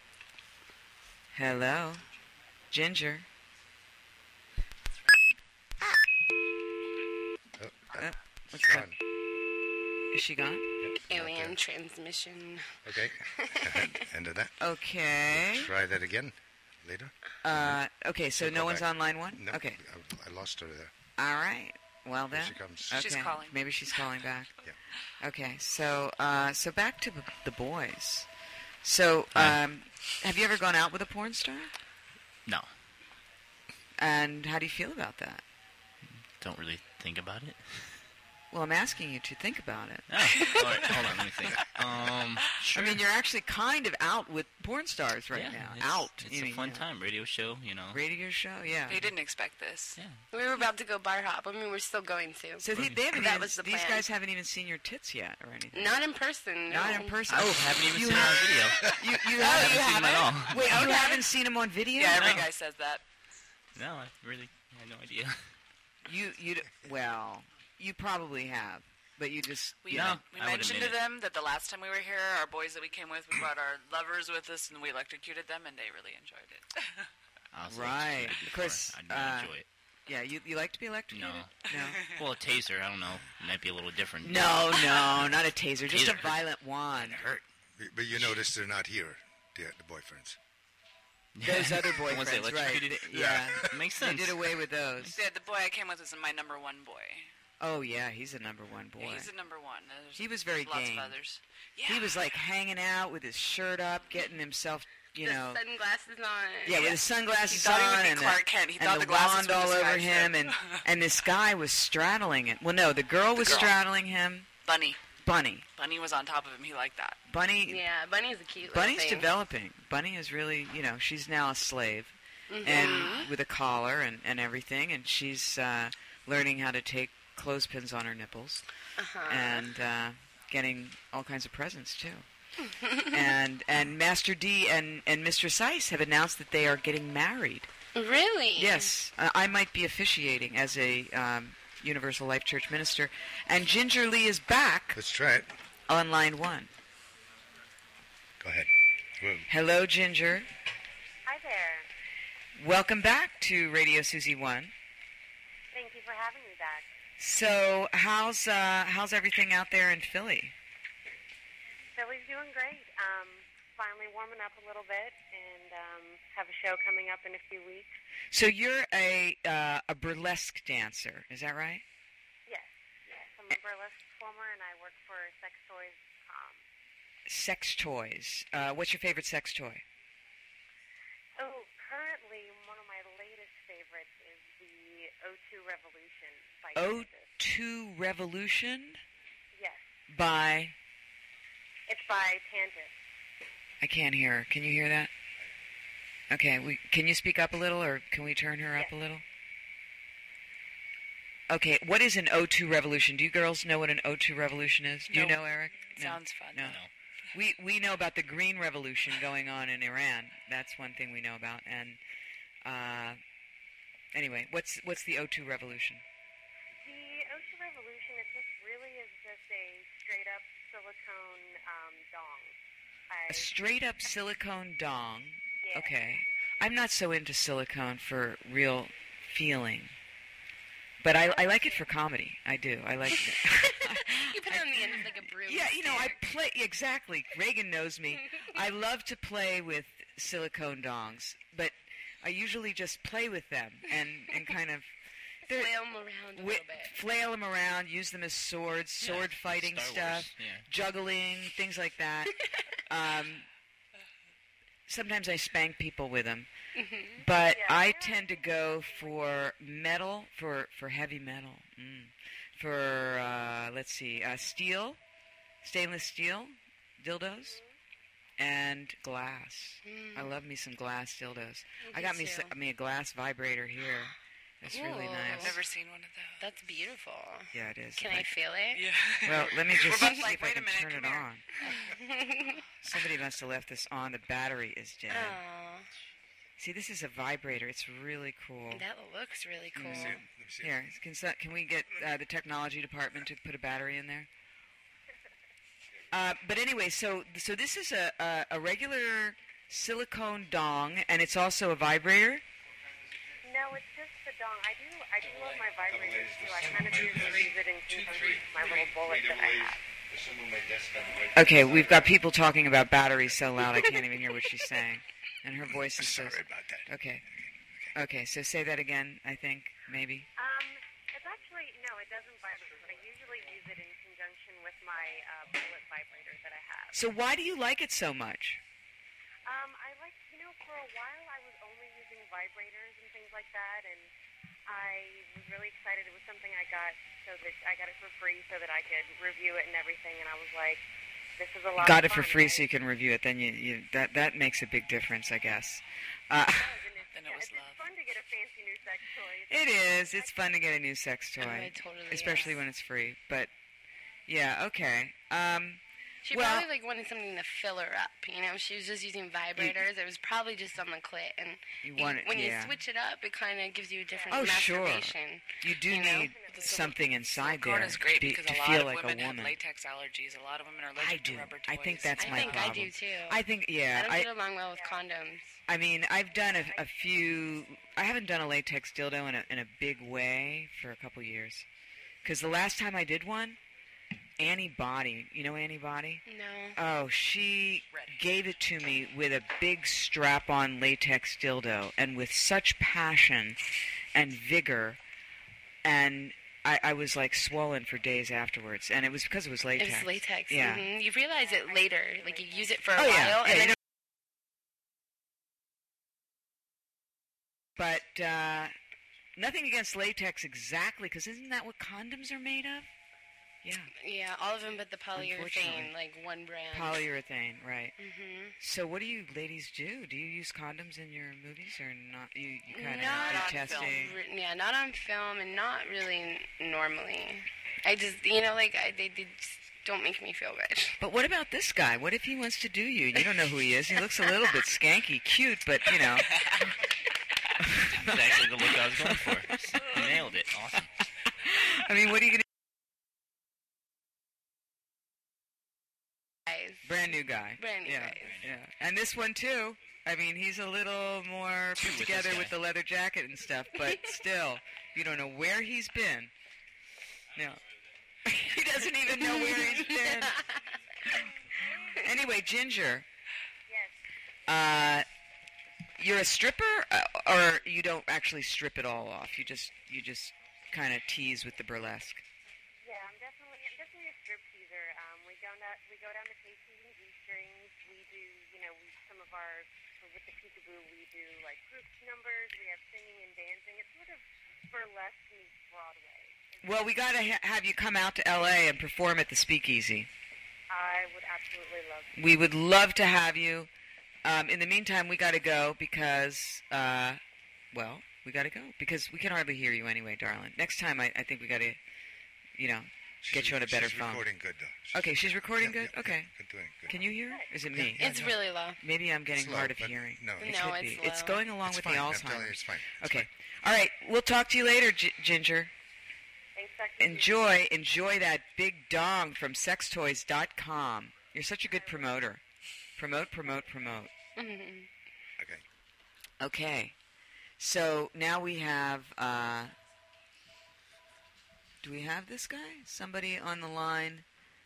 Hello, Ginger. Oh, Uh, that- what's gone. that? Is she gone? Yep, Alien okay. transmission. Okay. End of that. Okay. Try that again later. Uh, okay, so We'll no go one's back. on line one? No, Okay. I, I lost her there. All right. Well Here then. she comes. Okay. She's calling. Maybe she's calling back. Yeah. Okay. So, uh, so back to the, the boys. So, Hi. um, have you ever gone out with a porn star? No, And how do you feel about that? don't really think about it. Well, I'm asking you to think about it. Oh, all right, hold on, let me think. Um, sure. I mean, you're actually kind of out with porn stars right yeah, now. It's, Out. It's you a mean, fun you know. time, radio show, you know. Radio show, yeah. They didn't expect this. Yeah. We were about to go bar hop. I mean, we're still going to. So they, they haven't That even, was the these plan. guys haven't even seen your tits yet or anything. Not in person. Not no. in person. Oh, haven't even you seen it on video. You, you I haven't, haven't seen them at all. Wait, you Okay. haven't seen them on video? Yeah, every No. guy says that. No, I really had no idea. You you d- well, you probably have, but you just We, you No. know. we I would mentioned to admit it. them that the last time we were here, our boys that we came with, we brought our lovers with us, and we electrocuted them, and they really enjoyed it. I was Right. electrocuted Of course, before. I did uh, not enjoy it. Yeah, you you like to be electrocuted? No. No. Well, a taser, I don't know, might be a little different. No, no, not a taser, just Taser a hurt. violent wand. It hurt. But- But you notice they're not here, the, the boyfriends. Those other The ones they boyfriends, right? electrocuted? Th- Yeah, Makes they sense. did away with those. Yeah, the boy I came with was my number one boy. Oh yeah, he's a number one boy. Yeah, he's the number one. There's He was very lots game. of others. Yeah. He was like hanging out with his shirt up, getting himself, you the know, sunglasses on. yeah, with his sunglasses He thought he would on be and, Clark the, Kent. He and thought the the glasses wand were all over disguised him, him. and and this guy was straddling it. Well, no, the girl was girl. straddling him. Bunny. Bunny, Bunny was on top of him. He liked that. Bunny, Yeah, Bunny's a cute little Bunny's thing. developing. Bunny is really, you know, she's now a slave, Mhm. and with a collar and and everything, and she's uh, learning how to take clothespins on her nipples. Uh-huh. and uh, getting all kinds of presents too. and and Master D and and Mistress Ice have announced that they are getting married. Really? Yes, uh, I might be officiating as a um, Universal Life Church minister, and Ginger Lee is back Let's try it. on line one. Go ahead. Well, Hello, Ginger. Hi there. Welcome back to Radio Susie One. Thank you for having me back. So, how's uh, how's everything out there in Philly? Philly's doing great. Um, finally warming up a little bit, and um, have a show coming up in a few weeks. So you're a uh, a burlesque dancer, is that right? Yes, yes. I'm a burlesque performer, and I work for Sex Toys dot com. Sex toys. Uh, what's your favorite sex toy? Oh, currently one of my latest favorites is the O two Revolution by O Genesis. two Revolution Yes, by... it's by Tantus. I can't hear her. Can you hear that? Okay, we, can you speak up a little, or can we turn her up Yes. a little? Okay, what is an O two Revolution? Do you girls know what an O two Revolution is? Do you No. know, Eric? It sounds fun. No. No. We we know about the Green Revolution going on in Iran. That's one thing we know about. And uh, anyway, what's what's the O two Revolution? The O two Revolution, it just really is just a straight up silicone um, dong. I, A straight up silicone dong. yeah. Okay. I'm not so into silicone for real feeling. But I, I like it for comedy. I do. I like it. You put it on the end of like a broom. Yeah, you know, I play exactly. Reagan knows me. I love to play with silicone dongs, but I usually just play with them and, and kind of Flail them around a wi- little bit. flail them around, use them as swords, Yeah, sword fighting Star stuff, Wars, yeah. juggling, things like that. um, sometimes I spank people with them, but Yeah. I tend to go for metal, for, for heavy metal, mm. for, uh, let's see, uh, steel, stainless steel dildos, and glass. I love me some glass dildos. I got me, too. s- me a glass vibrator here. It's really Ooh. nice. I've never seen one of those. That's beautiful. Yeah, it is. Can If I feel it? Yeah. Well, let me just We're see both like, if I "Wait a can minute, turn it come here." on. Somebody must have left this on. The battery is dead. Oh, See, this is a vibrator. It's really cool. that looks really cool. Let me see it. Let me see it. Here, can, so- can we get uh, the technology department to put a battery in there? Uh, but anyway, so so this is a, a, a regular silicone dong, and it's also a vibrator. No, it's just the dong. I do, I do love my vibrators too. I kind of usually use it in conjunction with my little bullet that I have. Okay, we've got people talking about batteries so loud I can't even hear what she's saying, and her voice is so. Sorry about that. Okay, okay. So say that again. I think maybe. Um, it's actually, no, it doesn't vibrate, but I usually use it in conjunction with my uh, bullet vibrator that I have. So why do you like it so much? Um, I like, you know, for a while I was only using vibrators and things like that, and I was really excited. It was something I got so that I got it for free so that I could review it and everything, and I was like, this is a lot Got of it for fun, free right? so you can review it. Then you, you that that makes a big difference, I guess. Uh, And it's, Then it yeah, was it's, love. it's fun to get a fancy new sex toy. it is. It's fun to get a new sex toy, Oh, it totally especially is. when it's free. But yeah, okay. Um, She Well- probably like wanted something to fill her up. You know, she was just using vibrators. It was probably just on the clit, and you you- want it, when yeah. you switch it up, it kind of gives you a different Oh, sure. masturbation. You do you know? need something inside there Silicone is great to, be, because to a lot feel of like women a have woman. latex allergies. A lot of women are I allergic do. to rubber toys. I think that's I my think problem. I do too. I think yeah. I don't I, get along well with condoms. I mean, I've done a, a few. I haven't done a latex dildo in a in a big way for a couple years. Because the last time I did one, Annie Body, you know Annie Body? No. Oh, she Red. gave it to me with a big strap-on latex dildo, and with such passion and vigor, and I, I was like swollen for days afterwards, and it was because it was latex. It was latex. Yeah. hmm You realize it later. Like you use it for a Oh, while, yeah. Yeah, and you then know- But uh, nothing against latex exactly, because isn't that what condoms are made of? Yeah, yeah, all of them but the Unfortunately. polyurethane, like one brand. polyurethane, right. hmm So what do you ladies do? Do you use condoms in your movies or not? You, you kind of Not do on testing? film. R- Yeah, not on film and not really n- normally. I just, you know, like I, they, they just don't make me feel good. But what about this guy? What if he wants to do you? You don't know who he is. He looks a little bit skanky, cute, but, you know. That's actually the look I was going for. You nailed it. Awesome. I mean, what are you going to Guys. Brand new guy. Brand new yeah, guys. Yeah. And this one, too. I mean, he's a little more put With this together guy. with the leather jacket and stuff, but still, you don't know where he's been. No. He doesn't even know where he's been. Anyway, Ginger, Yes. uh, you're a stripper, uh, or you don't actually strip it all off? You just you just kind of tease with the burlesque. Yeah, I'm definitely, I'm definitely a strip teaser. Um, we go down, we go down to Casey's and G-strings. We do, you know, we some of our with the peekaboo. We do like group numbers. We have singing and dancing. It's sort of burlesque meets Broadway. Well, we got to ha- have you come out to L A and perform at the Speakeasy. I would absolutely love to. We would love to have you. Um, in the meantime, we got to go because, uh, well, we got to go because we can hardly hear you anyway, darling. Next time, I, I think we got to, you know, get She's- you on a better she's phone. recording good, though. She's- Okay, she's recording yeah, good? yeah, Okay. Yeah, good, doing good. Can you hear? Is it me? Yeah, It's yeah. really low. Maybe I'm getting Slow, hard of but hearing. no, It No, could it's be. It's low. going along It's with fine. the I'm telling you, Alzheimer's. it's fine. It's Okay. fine. All right. We'll talk to you later, G- Ginger. Thanks, Doctor Enjoy, enjoy that big dong from sex toys dot com. You're such a good promoter. Promote, promote, promote. Mhm. Okay. Okay. So now we have, uh, do we have this guy? Somebody on the line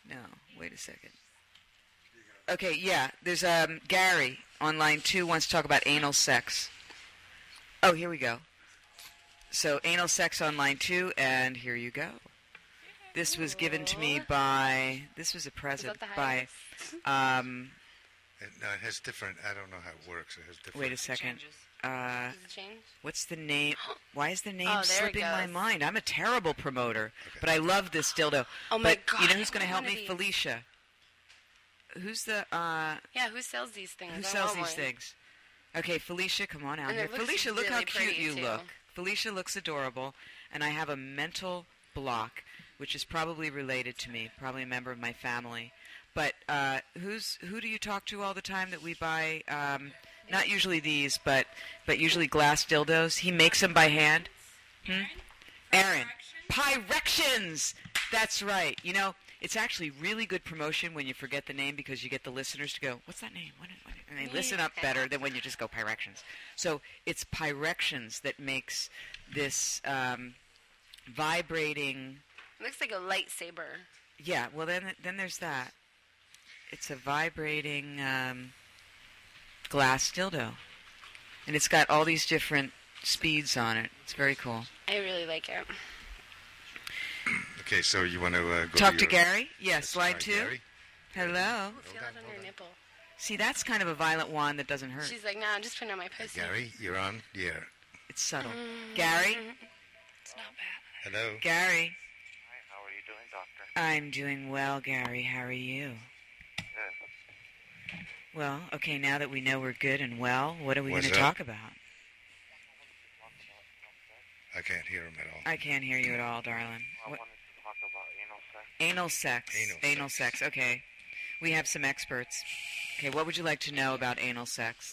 No, wait a second. Okay, yeah, there's um, Gary on line two wants to talk about anal sex. Oh, here we go. So, anal sex on line two, and here you go. This was given to me by, this was a present Is that the by, highest? um, It, no, it has different. I don't know how it works. It has different. wait a second. Changes. Uh, Does it change? what's the name? Why is the name Oh, there it slipping my goes. mind? I'm a terrible promoter, but I love this dildo. Oh my but God, you know I who's going to want help one me? of these. Felicia. Who's the, uh, Yeah, who sells these things? who I sells want these one. things? Okay, Felicia, come on out And here. it looks Felicia, look how really cute pretty, you too. look. Felicia looks adorable, and I have a mental block, which is probably related to me, probably a member of my family. But uh, who's who do you talk to all the time that we buy? Um, not usually these, but but usually glass dildos. He makes them by hand. Hmm? Aaron. Pyrections. That's right. You know, it's actually really good promotion when you forget the name because you get the listeners to go, "What's that name?" What, what? And they listen up better than when you just go Pyrections. So it's Pyrections that makes this um, vibrating. Looks like a lightsaber. Yeah. Well, then then there's that. It's a vibrating um, glass dildo, and it's got all these different speeds on it. It's very cool. I really like it. Okay, so you want to uh, go Talk to, to your, Gary? Yes, Let's slide try two. Gary. Hello. Feel on, it on hold her on. nipple. See, that's kind of a violent wand that doesn't hurt. She's like, nah, I'm just putting on my pussy. Gary, you're on the air. It's subtle. Gary? It's not bad. Hello. Gary? Hi, how are you doing, doctor? I'm doing well, Gary. How are you? Good. Well, okay, now that we know we're good and well, what are we going What's to up? talk about? I can't hear him at all. I can't hear you at all, darling. I What? wanted to talk about anal sex. Anal sex. Anal sex. Okay. We have some experts. Okay, what would you like to know about anal sex?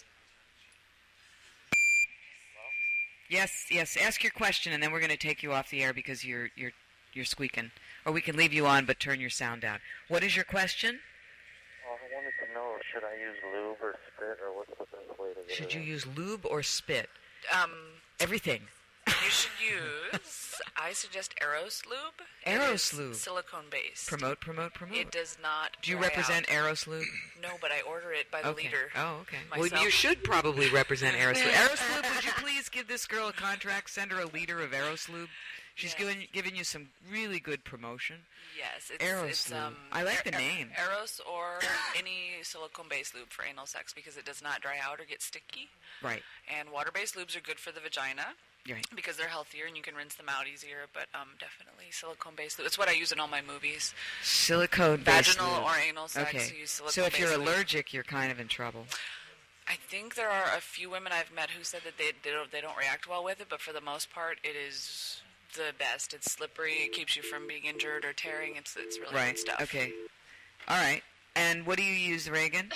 Yes, yes. Ask your question, and then we're going to take you off the air because you're you're you're squeaking. Or we can leave you on, but turn your sound down. What is your question? Well, I wanted to know, should I use lube or spit, or what's the best way to do it? Should you use lube or spit? Um, Everything. you should use. I suggest Eros lube. Eros It is lube. silicone based. Promote, promote, promote. It does not. Do you dry represent out. Eros lube? No, but I order it by the Okay. liter. Oh, okay. Well, myself. you should probably represent Aeroslube. Aeroslube, would you please give this girl a contract? Send her a liter of Aeroslube. She's Yes. giving giving you some really good promotion. Yes, it's, Eros it's lube. um. I like the Er- name. Eros or any silicone-based lube for anal sex because it does not dry out or get sticky. Right. And water-based lubes are good for the vagina Right. because they're healthier and you can rinse them out easier. But um, definitely silicone-based lube. It's what I use in all my movies. Silicone Vaginal or anal sex. Okay. You use So if silicone-based you're lube. allergic, you're kind of in trouble. I think there are a few women I've met who said that they they don't, they don't react well with it, but for the most part, it is the best. It's slippery. It keeps you from being injured or tearing. It's it's really Right. good stuff. Okay. All right. And what do you use, Reagan?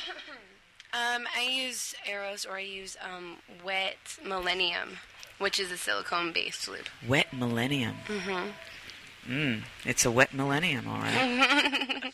Um, I use Eros or I use um, Wet Millennium, which is a silicone-based lube. Wet Millennium. Mm-hmm. Mm. It's a wet millennium, all right.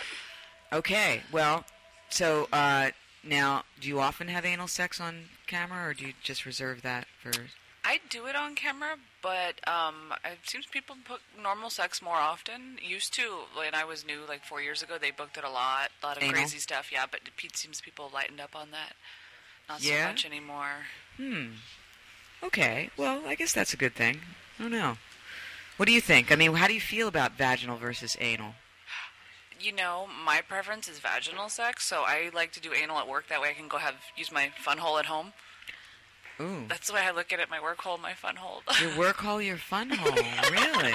Okay. Well, so uh, now, do you often have anal sex on camera, or do you just reserve that for? I do it on camera, but um, it seems people book normal sex more often. Used to, when I was new, like four years ago, they booked it a lot, a lot of Anal? crazy stuff. Yeah, but it seems people lightened up on that. Not so Yeah? much anymore. Hmm. Okay. Well, I guess that's a good thing. I don't know. What do you think? I mean, how do you feel about vaginal versus anal? You know, my preference is vaginal sex, so I like to do anal at work. That way I can go have use my fun hole at home. Ooh. That's the way I look at it, my work hole, my fun hole. Your work hole, your fun hole. Really?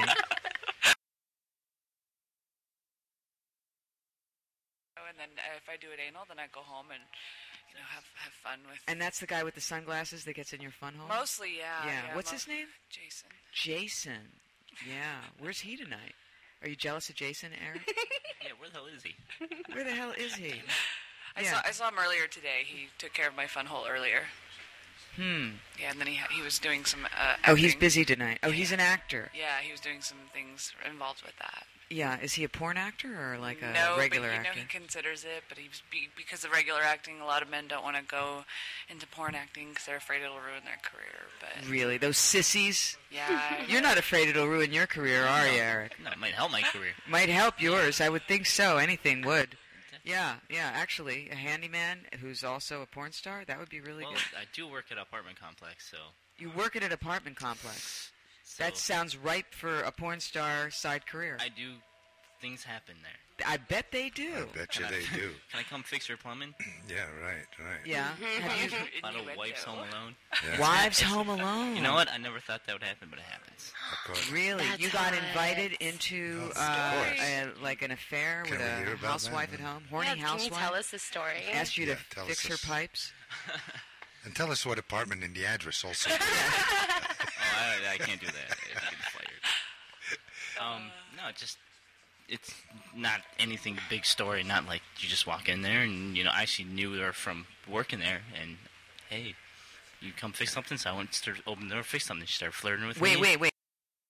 And then uh, if I do it anal, then I go home and, you know, have have fun with... And that's the guy with the sunglasses that gets in your fun hole? Mostly, yeah. Yeah. What's mo- his name? Jason. Jason. Yeah. Where's he tonight? Are you jealous of Jason, Eric? Yeah, where the hell is he? Where the hell is he? I Yeah. saw I saw him earlier today. He took care of my fun hole earlier. Hmm. Yeah, and then he ha- he was doing some. Uh, Oh, he's acting. busy tonight. Oh, he's an actor. Yeah, he was doing some things involved with that. Yeah, is he a porn actor or like a no, regular but you actor? know he considers it, but he's be, because of regular acting, a lot of men don't want to go into porn acting because they're afraid it'll ruin their career. But Really, those sissies? yeah, You're not afraid it'll ruin your career, are you, Eric? No, it might help my career. Might help yours. I would think so. Anything would. Yeah, yeah. Actually, a handyman who's also a porn star, that would be really Well, good. I do work at an apartment complex, so... You work at an apartment complex. so That sounds ripe for a porn star side career. I do... Things happen there. I bet they do. I bet you they do. Can I come fix your plumbing? Yeah, right, right. Yeah. Have you, A lot of wives home alone. Yeah, Wives Home Alone. You know what? I never thought that would happen, but it happens. of course. Really? That's you got hot. invited into Of uh, course. a, like an affair Can with we a hear about housewife that? at home? Horny Yeah, can you housewife? tell us the story? Asked you Yeah, to tell fix us her this. pipes? And tell us what apartment in the address also. Oh, I, I can't do that. I get fired. Um, no, it just it's not anything big story. Not like you just walk in there and you know I actually knew her from working there, and hey, you come fix something. So I went to start, open the door, fix something. She started flirting with Wait, me. wait, wait.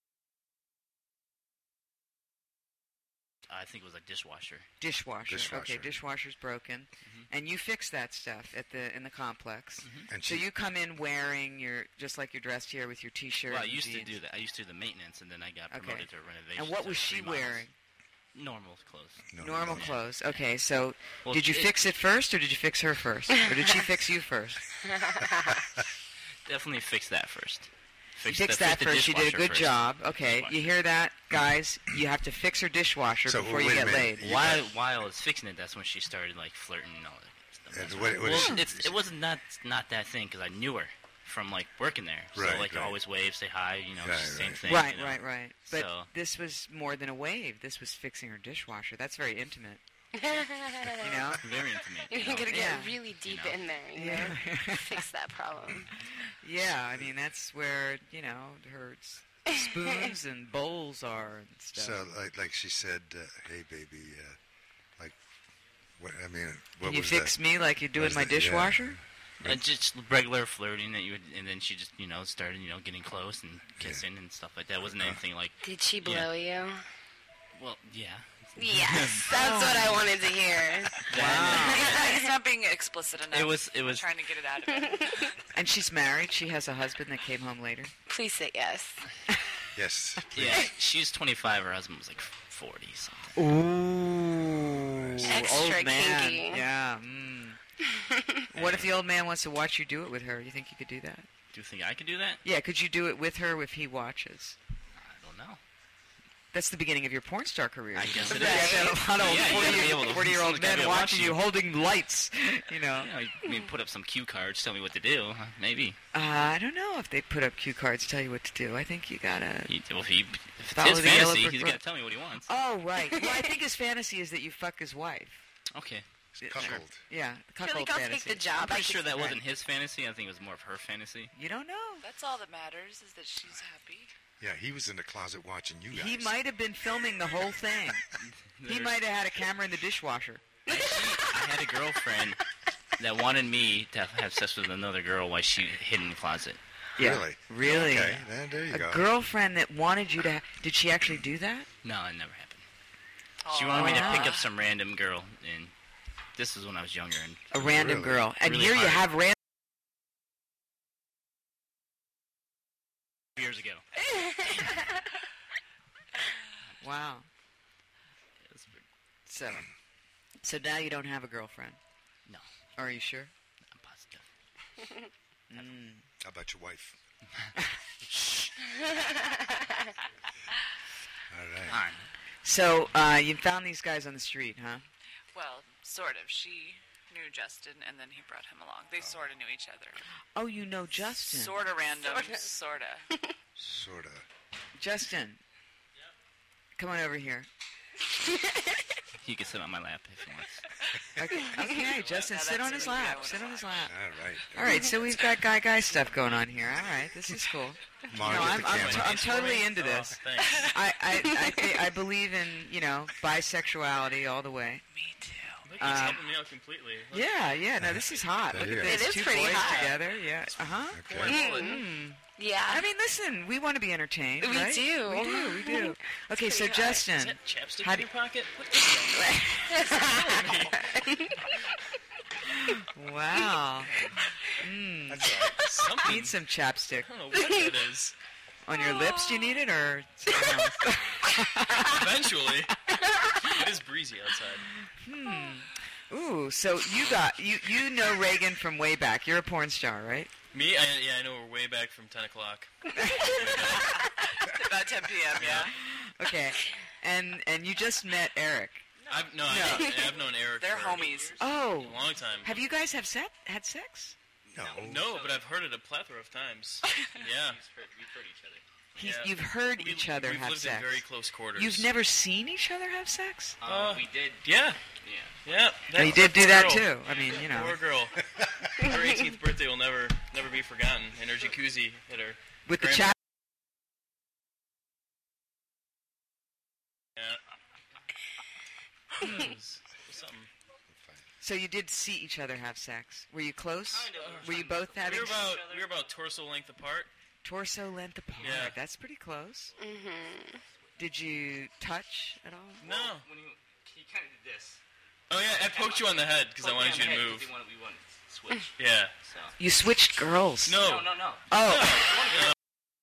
I think it was a dishwasher. Dishwasher. Dishwasher. Okay, dishwasher's broken. And you fix that stuff at the in the complex. And So she, you come in wearing your just like you're dressed here with your t-shirt. Well, I and used to jeans. do that. I used to do the maintenance, and then I got Okay. promoted to renovation. And what so was she remodels. wearing? Normal clothes. no, Normal no, no. clothes. Okay, so Well, did you it- fix it first or did you fix her first? Or did she fix you first? Definitely fix that first. You Fix fixed the, that fix the first. You did a dishwasher good first. job. Okay, Dishwasher. you hear that, guys? You have to fix her dishwasher So, before you wait a get minute. laid. You While, got- while I was fixing it, that's when she started like flirting and all that stuff. And That's what- when- what well, is she- it's, it wasn't not not that thing because I knew her from like working there. So Right, like right. always wave, say hi, you know, Right, it's the same right. thing. Right, you know. right, right. But So- this was more than a wave. This was fixing her dishwasher. That's very intimate. You know? Very intimate. You're You know? gonna get Yeah. really deep know. in there. You know? Yeah. Fix that problem. Yeah, I mean that's where you know her s- spoons and bowls are and stuff. So, like, like she said, uh, "Hey, baby, uh, like, what? I mean, what Can you was fix that? me like you're doing was my that- yeah. dishwasher? Uh, just regular flirting that you would, and then she just you know started you know getting close and kissing and stuff like that. It wasn't anything like Did she blow you? well, yeah. Yes, that's what I wanted to hear. He's not being explicit enough. It was it I'm was trying to get it out of it. And she's married. She has a husband that came home later. Please say yes. Yes, yeah. She's twenty-five. Her husband was like forty something. Ooh, Extra old man. kinky. Yeah. Mm. What if the old man wants to watch you do it with her? You think you could do that? Do you think I could do that? Yeah. Could you do it with her if he watches? I don't know. That's the beginning of your porn star career. I guess it Yeah, is. yeah, a lot of Yeah, you gotta be able to- forty-year-old someone's gotta men be watching watching you you. holding lights. You know. You know, I mean, put up some cue cards, tell me what to do. huh? Maybe. Uh, I don't know if they put up cue cards tell you what to do. I think you gotta. He, well, if, he, if it's Follow his the yellow fantasy, brick he's road. got to tell me what he wants. Oh right. Well, I think his fantasy is that you fuck his wife. Okay. cuckold. Yeah, I feel cuckold like I'll fantasy. take the I'm job. I pretty could- sure that wasn't his fantasy. I think it was more of her fantasy. You don't know. That's all that matters is that she's happy. Yeah, he was in the closet watching you guys. He might have been filming the whole thing. He There- might have had a camera in the dishwasher. Actually, I had a girlfriend that wanted me to have sex with another girl while she hid in the closet. Yeah. Really? Really? Okay, then there you A go. girlfriend that wanted you to. Ha- Did she actually do that? No, it never happened. She wanted me to pick up some random girl, and this was when I was younger. And A random Really? girl. And Really here you hard. have random. years ago. Wow. It was pretty- So, so now you don't have a girlfriend. No, Are you sure? I'm positive. Mm. How about your wife? All right. Fine. So uh, you found these guys on the street, huh? Well, sort of. She knew Justin, and then he brought him along. They sort of knew each other. Oh, you know Justin. Sort of random, sort of. Sort of. Justin. Come on over here. He can sit on my lap if he wants. Okay, okay Justin, Now sit that's on his what I lap. would Sit on his lap. All right. All right, so we've got guy-guy stuff going on here. All right, this is cool. Mom, No, get I'm, the I'm, camera. t- I'm totally into Oh, this. thanks. I, I, I, thi- I believe in, you know, bisexuality all the way. Me too. think he's Um, helping me out completely. Look. Yeah, yeah. No, this is hot. That Look at is. this. It is Two pretty boys hot. together. Yeah. Uh huh. Okay. Mm. Yeah. I mean, listen. We want to be entertained. We right? do. We do. We do. Okay, so pretty hot. Is Justin. that chapstick How in do- your pocket? Put this down. Wow. Mm. That's all right. Something. Need some chapstick I don't know what that is. on your lips. Do you need it or something else? Eventually. It is breezy outside. Ooh, so you got you you know Reagan from way back. You're a porn star, right? Me? I, yeah, I know we're way back from ten o'clock. About ten p.m., yeah. Okay. And and you just met Eric. I've, no, I, I've known Eric They're for homies. Oh. a long time. Have you guys have set had sex? No. No, but I've heard it a plethora of times. Yeah. We've heard each other. He's, Yeah. You've heard We- each other we've have lived sex. in very close quarters. You've never seen each other have sex? Uh, Uh, we did. Yeah. Yeah. Yeah. Oh, you did do poor that girl. too. I mean, you know. Poor girl. Her eighteenth birthday will never, never be forgotten. And her jacuzzi at her. With the grandma- chap. Yeah. It was- it was something. So you did see each other have sex. Were you close? Kind of. Were you both We having were about we were about torso length apart. torso length apart? Yeah. That's pretty close. Mm-hmm. Did you touch at all? No. When he, he kind of did this. Oh yeah, I poked you on the head because I wanted you to move. We wanted, we wanted to switch. Yeah. So. You switched girls. No. No, no, no. Oh. No.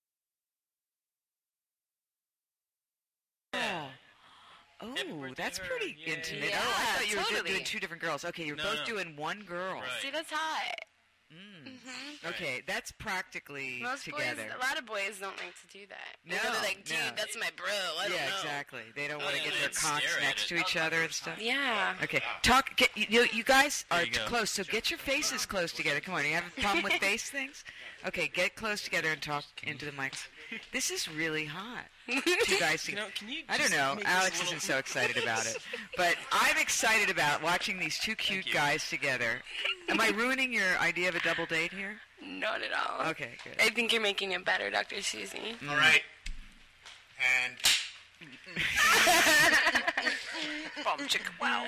Oh, Happy oh birthday that's to her. pretty Yay. intimate. Yeah, oh, I thought you were totally. doing two different girls. Okay, you're No, both no. doing one girl. Right. See, that's hot. Mm. Mm-hmm. Okay, that's practically Most together. boys, a lot of boys don't like to do that. No, You know, they're like, dude, no. that's my bro. I don't yeah, know. exactly. They don't Oh, want to yeah, get their they'd cocks stare at next it. to each other and stuff. Yeah. Okay, talk. Get you. You guys are There you too go. close, so get your faces close together. Come on, you have a problem with face things? Okay, get close together and talk into the mics. This is really hot. Two guys. You know, can you I don't just know. make this Alex a little- isn't so excited about it, but I'm excited about watching these two cute you. guys together. Am I ruining your idea of a double date here? Not at all. Okay, good. I think you're making it better, Doctor Susie. All right. And Bum chicka wow.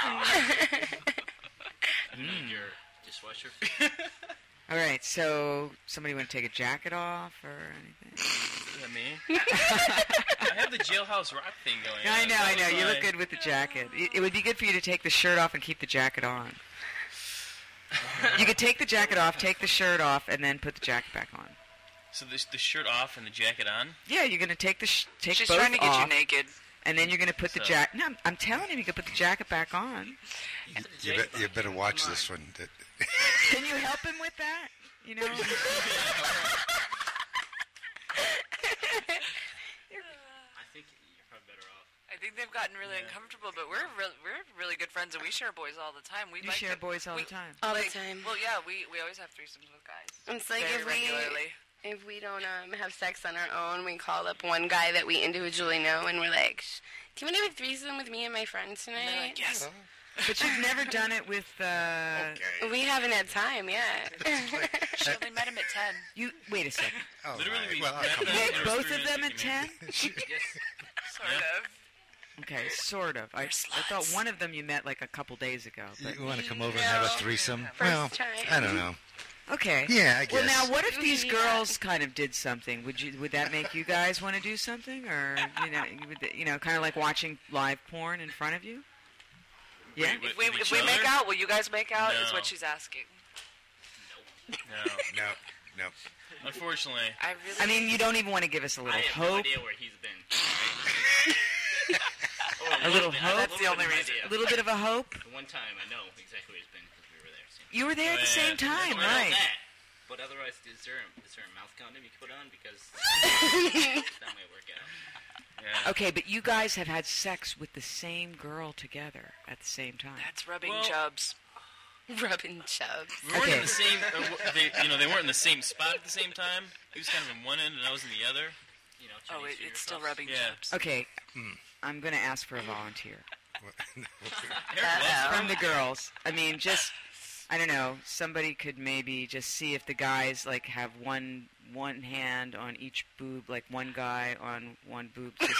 You need your dishwasher. All right, so somebody want to take a jacket off or anything? Is that me? I have the jailhouse rock thing going I on. know, I That know. was You my- look good with the jacket. It, it would be good for you to take the shirt off and keep the jacket on. You could take the jacket off, take the shirt off, and then put the jacket back on. So this the shirt off and the jacket on. Yeah, you're gonna take the sh- take She's both trying to get off, you naked. and then you're gonna put the So- jacket. No, I'm, I'm telling him you can put the jacket back on. you, you, bet, you better watch this one. That- Can you help him with that? You know. I think you're probably better off. I think they've gotten really Yeah. uncomfortable, but we're re- we're really good friends and we share boys all the time. We You like share to, boys all we, the time. All like, the time. Well, yeah, we we always have threesomes with guys. It's like Very if we regularly. if we don't um, have sex on our own, we call up one guy that we individually know, and we're like, "Sh- "Do you want to have a threesome with me and my friends And they're tonight?" like, yes. But you've never done it with. Uh, okay. We haven't had time yet. She only met him at ten. You wait a second. Oh, Literally, my. we Well, I'll met come them You over. had There was both three of them at minutes ten. Yes. Sort Yeah. of. Okay, sort of. I, I thought one of them you met like a couple days ago. But You want to come over and have a threesome? First well, time. I don't know. okay. Yeah, I guess. Well, now, what if You these need girls kind of did something? Would you? Would that make you guys want to do something, or you know, you would, you know, kind of like watching live porn in front of you? Yeah. Wait, If we, with if each we make other? out, will you guys make out? Is No. what she's asking. No. No, no. Unfortunately. I really. I mean, you don't even want to give us a I little have no hope, idea where he's been. a little bit. hope, That's the only reason. a little bit of a hope. The one time I know exactly where he's been because we were there. So. You were there at the Yeah. same time, Well, I know right? that. But otherwise, is there, a, is there a mouth condom you can put on? Because that might work out. Yeah. Okay, but you guys have had sex with the same girl together at the same time. That's rubbing Well- chubs. Rubbing chubs. We weren't Okay. in the same. Uh, w- they, you know, they weren't in the same spot at the same time. He was kind of in one end and I was in the other. You know, Oh, Chinese it, finger it's still sauce. rubbing Yeah. chubs. Okay, I'm going to ask for a volunteer Eric was- from the girls. I mean, just I don't know. Somebody could maybe just see if the guys like have one one hand on each boob, like one guy on one boob. Just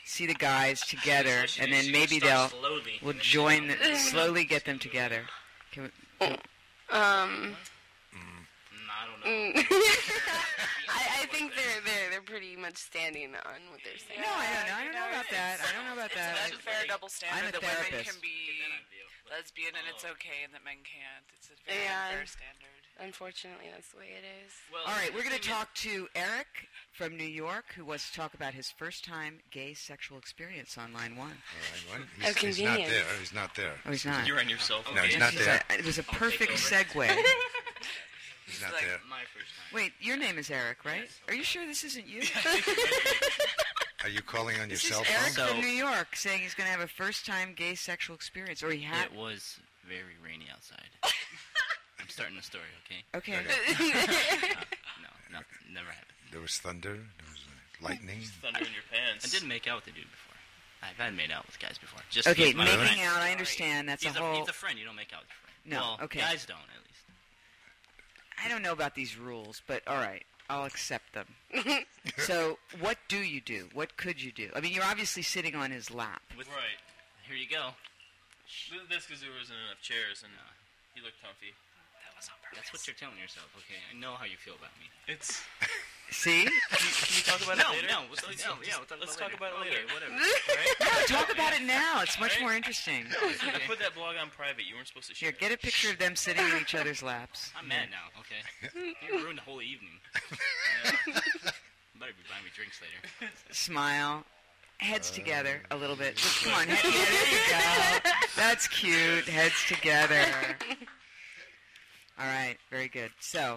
see the guys together, She- and then she maybe starts they'll slowly, we'll and then she join goes- the, slowly get them together. Can we, can, Um, Mm, I don't know. I, I think they're they're they're pretty much standing on what they're saying. no, I don't know. I you don't know know, about that. I don't know about It's that. an I- unfair double standard I'm a that women therapist. can be lesbian and it's okay and that men can't. It's a very Yeah. unfair standard. Unfortunately, that's the way it is. Well, All right, we're going to maybe- talk to Eric from New York, who wants to talk about his first time gay sexual experience on line one. All right, one. How He's, he's not convenient. there. He's not there. Oh, he's not. You're on your cell phone. No, he's Yes, not he's there. a- it was a I'll perfect take segue. He's not like there. My first time. Wait, your name is Eric, right? Are you sure this isn't you? Are you calling on your This is cell Eric phone? So- from New York saying he's going to have a first-time gay sexual experience, or he had. It was very rainy outside. I'm starting the story, okay? Okay. Okay. No, no, never happened. There was thunder. There was uh, lightning. Thunder in your pants. I didn't make out with the dude before. I've had made out with guys before. Just Okay, with my making friend. out, I understand. That's He's a a, whole. he's a friend. You don't make out with your friend. No, Well, okay. guys don't, at least. I don't know about these rules, but all right, I'll accept them. So, what do you do? What could you do? I mean, you're obviously sitting on his lap. With, Right. Here you go. Th- That's because there wasn't enough chairs and he looked comfy. That was on purpose. That's what you're telling yourself, okay? I know how you feel about me. It's. See? Can we talk about No, it later? no, we'll talk- Let's- no, yeah, we'll talk let's about talk it about it later. later. Okay, whatever. Right? No, talk about it now. It's much Right? more interesting. I put that blog on private. You weren't supposed to share. Here, get a picture of them sitting in each other's laps. I'm mad now, okay? You ruined the whole evening. Yeah. Better be buying me drinks later. Smile. Heads together a little bit. Just come on, head together. There you go. That's cute. Heads together. All right, very good. So,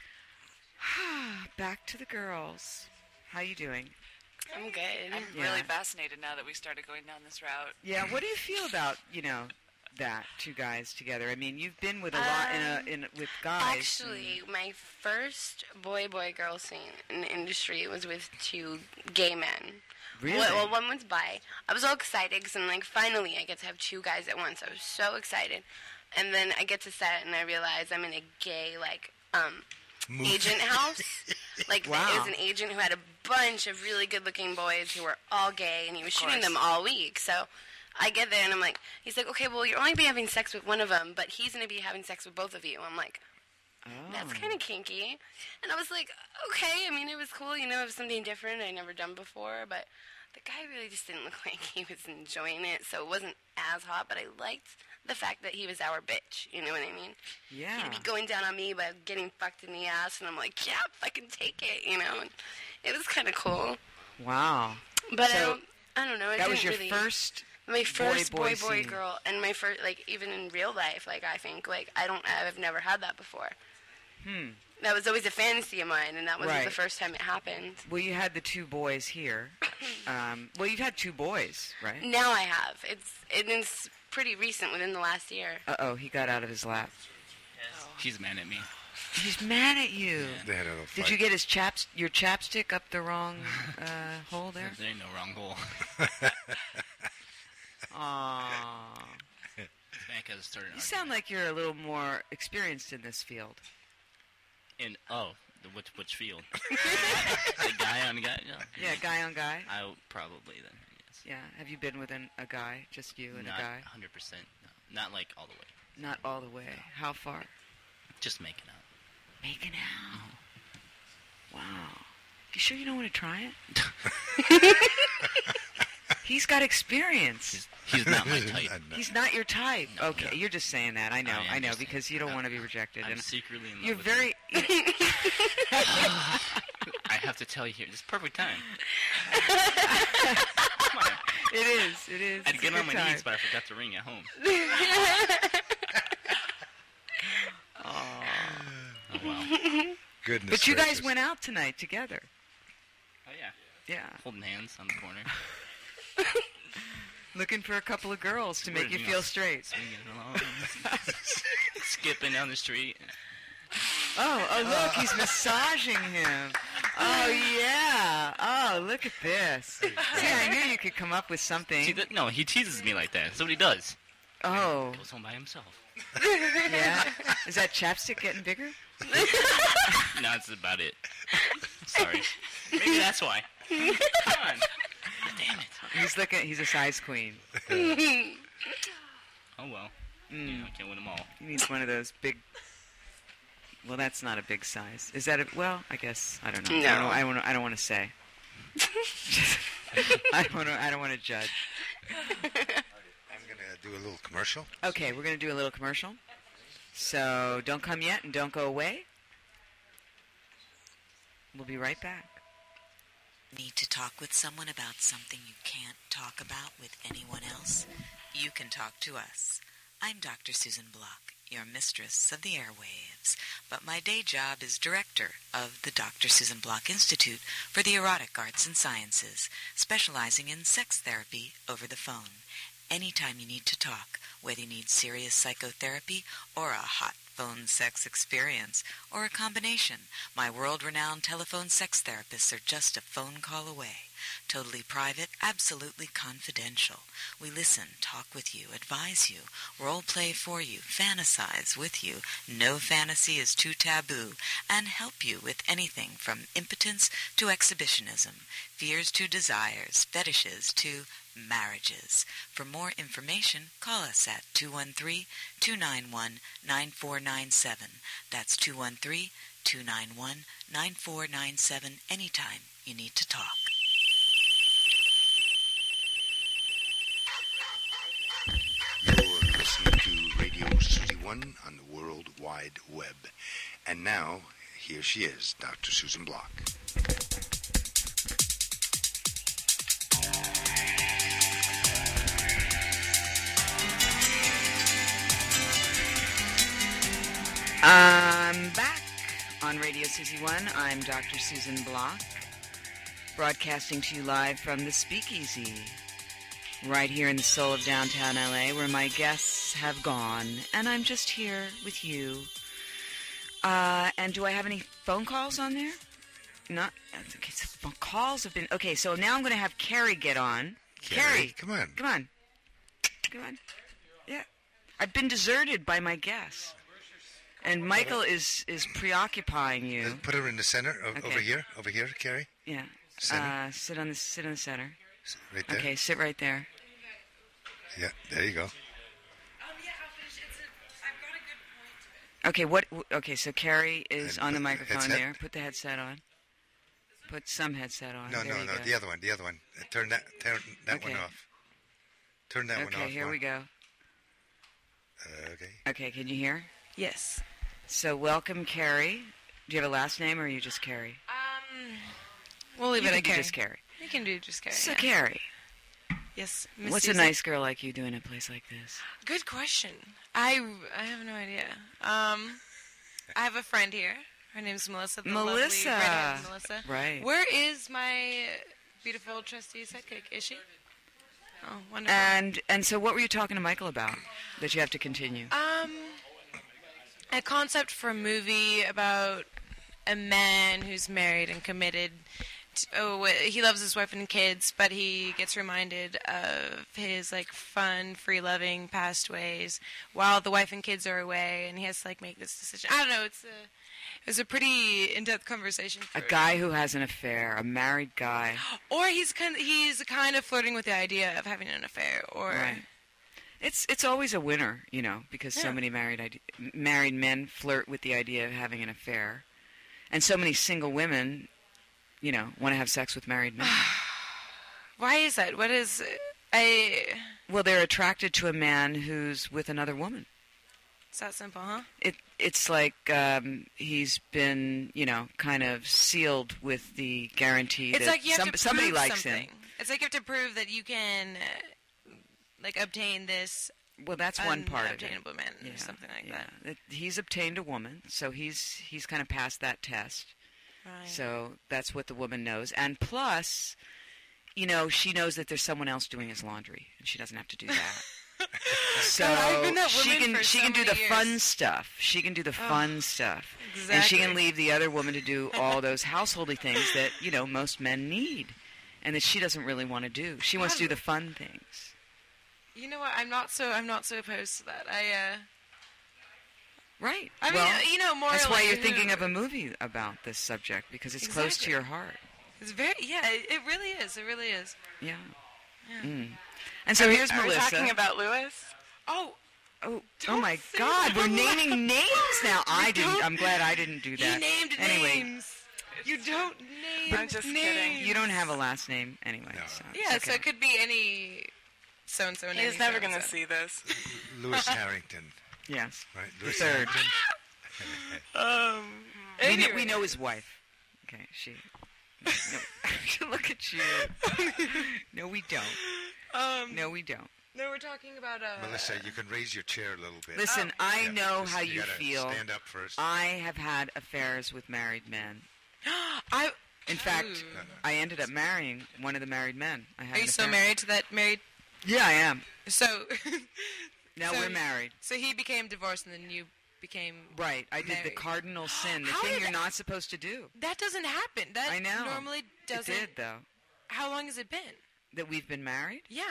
back to the girls. How you doing? I'm good. I'm Yeah. really fascinated now that we started going down this route. Yeah, what do you feel about, you know, that two guys together? I mean, you've been with a lot in a in with guys. Actually, my first boy boy girl scene in the industry was with two gay men. Really? Well, well, one was bi. I was all excited because I'm like, finally, I get to have two guys at once. I was so excited. And then I get to set and I realize I'm in a gay, like, um, agent house. Like, Wow. there was an agent who had a bunch of really good-looking boys who were all gay, and he was shooting course. them all week. So I get there, and I'm like, he's like, okay, well, you're only be having sex with one of them, but he's going to be having sex with both of you. I'm like, Oh. that's kind of kinky. And I was like, okay. I mean, it was cool. You know, it was something different I'd never done before. But the guy really just didn't look like he was enjoying it. So it wasn't as hot. But I liked the fact that he was our bitch. You know what I mean? Yeah. He'd be going down on me by getting fucked in the ass. And I'm like, yeah, fucking take it. You know? And it was kind of cool. Wow. But I, So, don't, I don't know. It That was didn't your really, first. my first boy boy boy, scene. girl, and my first, like, even in real life, like, I think, like, I don't, I've never had that before. Hmm. That was always a fantasy of mine, and that was Right. the first time it happened. Well, you had the two boys here. Um, well, you've had two boys, right? Now I have. It's it's pretty recent, within the last year. Uh oh, he got out of his lap. He's mad at me. He's mad at you. They had a little Did fight. you get his chaps your chapstick up the wrong uh, hole there? There ain't no wrong hole. Aww. Back has started. You sound like you're a little more experienced in this field. In oh, the, which which field? The guy on guy. Yeah, Yeah, guy on guy. I would probably then. Yes. Yeah. Have you been with an, a guy, just you and Not a guy? one hundred percent. No, not like all the way. Not all the way. How far? Just making out. Making out. Wow. You sure you don't want to try it? He's got experience. He's, he's not my type. He's not your type. No, Okay, no. you're just saying that. I know. I am I know just because saying you don't that. want to be rejected. I'm and secretly in love you're with very. him. I have to tell you here. It's perfect time. Come on. It is. It is. I'd It's get a on good my time. knees, but I forgot to ring at home. Aw. Oh wow. Goodness But you guys gracious. went out tonight together. Oh yeah. Yeah. Holding hands on the corner. Looking for a couple of girls to make We're, you you feel know, straight. Swinging along. Skipping down the street. Oh, oh, look, he's massaging him. Oh, yeah. Oh, look at this. See, I knew you could come up with something. See, that, no, he teases me like that. That's what he does. Oh, Goes home by himself. yeah. Is that chapstick getting bigger? No, that's about it. Sorry. Maybe that's why. Come on. Damn it. He's looking. He's a size queen. Oh well. Mm. You know, I can't win them all. He needs one of those big. Well, that's not a big size. Is that a? Well, I guess I don't know. No. I don't. I don't, I don't want to say. I don't. know- I don't want to judge. I'm going to do a little commercial. Okay, we're going to do a little commercial. So don't come yet and don't go away. We'll be right back. Need to talk with someone about something you can't talk about with anyone else? You can talk to us. I'm Doctor Susan Block, your mistress of the airwaves, but my day job is director of the Doctor Susan Block Institute for the Erotic Arts and Sciences, specializing in sex therapy over the phone. Anytime you need to talk, whether you need serious psychotherapy or a hot phone sex experience, or a combination, my world-renowned telephone sex therapists are just a phone call away. Totally private, absolutely confidential. We listen, talk with you, advise you, role play for you, fantasize with you. No fantasy is too taboo, and help you with anything from impotence to exhibitionism, fears to desires, fetishes to marriages. For more information, call us at two one three, two nine one, nine four nine seven. That's two one three, two nine one, nine four nine seven anytime you need to talk. You're listening to Radio Susie One on the World Wide Web. And now, here she is, Doctor Susan Block. I'm back on Radio Susie One. I'm Doctor Susan Block, broadcasting to you live from the Speakeasy, right here in the soul of downtown L A, where my guests have gone, and I'm just here with you. Uh, and do I have any phone calls on there? Not. Okay, so phone calls have been... Okay, so now I'm going to have Carrie get on. Carrie, Carrie, come on. Come on. Come on. Yeah. I've been deserted by my guests. And Michael is, is preoccupying Uh, you. Put her in the center, o- Okay. over here, over here, Carrie. Yeah. Center. Uh, sit on the sit in the center. S- Right there. Okay, sit right there. Yeah, there you go. Okay, what? Okay, so Carrie is And on the put the microphone headset. there. Put the headset on. Put some headset on. No, There no, you no, go. the other one, the other one. Uh, Turn that, turn that one Okay. off. Turn that one off. Okay, here Mom. we go. Uh, okay. Okay, can you hear? Yes. So welcome, Carrie. Do you have a last name, or are you just Carrie? Um, we'll leave You it can at do Carrie. just Carrie. You can do just Carrie. So yeah. Carrie, Yes. Miss what's Susan. a nice girl like you doing in a place like this? Good question. I I have no idea. Um, I have a friend here. Her name's Melissa. The Melissa. Lovely redhead Melissa. Right. Where is my beautiful trustee sidekick? Is she? Oh, wonderful. And and so, what were you talking to Michael about that you have to continue? Um, a concept for a movie about a man who's married and committed. To, oh, he loves his wife and kids, but he gets reminded of his like fun, free-loving past ways while the wife and kids are away, and he has to like make this decision. I don't know. It's a it was a pretty in-depth conversation. For A guy who has an affair, a married guy. or he's kind of, he's kind of flirting with the idea of having an affair, or Right. It's it's always a winner, you know, because so Yeah. many married ide- married men flirt with the idea of having an affair, and so many single women, you know, want to have sex with married men. why is that? What is I? Well, they're attracted to a man who's with another woman. It's that simple, huh? It it's like um, he's been, you know, kind of sealed with the guarantee It's that like you have some- to somebody prove likes something. him. It's like you have to prove that you can, uh, like, obtain this. Well, that's one part of it. unobtainable man, or something like yeah. that. It- He's obtained a woman, so he's he's kind of passed that test. Right. So that's what the woman knows. And plus, you know, she knows that there's someone else doing his laundry, and she doesn't have to do that. so God, I've been that she woman can for she so can do the many fun years. stuff. She can do the Oh, fun stuff. And she can exactly. leave the other woman to do all those householdy things that, you know, most men need, and that she doesn't really want to do. She wants to do the fun things. You know what? I'm not so. I'm not so opposed to that. I. uh... Right. I mean, well, uh, you know, more. that's why like you're who- thinking of a movie about this subject, because it's close to Exactly. your heart. It's very, yeah, it, it really is. It really is. Yeah. Yeah. Mm. And so are here's we, are Melissa. we talking about Lewis? Oh, oh, Don't oh my say God! that. We're naming names now. I We didn't. don't- I'm glad I didn't do that. he named anyway, names. You don't name I'm just names. kidding. you don't have a last name anyway. No. So Yeah, it's so okay. it could be any so-and-so and He's any never going to so-and-so. see this. Lewis Harrington, Yes. right? Lewis Third. Harrington. Um, We know, Anyway. we know his wife. Okay, she. No. Look at you. No, we don't. Um, No, we don't. no, we're talking about uh. Melissa, you can raise your chair a little bit. Listen, I Yeah, know just- how you gotta feel. Stand up first. I have had affairs with married men. I. In fact, Ooh. I ended up marrying one of the married men. I had Are an you still affair. married to that married? Yeah, I am. So. Now So- we're married. So he became divorced, and then you became. Right. I did the Married. cardinal sin, the How thing did you're that- not supposed to do. That doesn't happen. That I know. normally doesn't. It did, though. How long has it been? That we've been married? Yeah.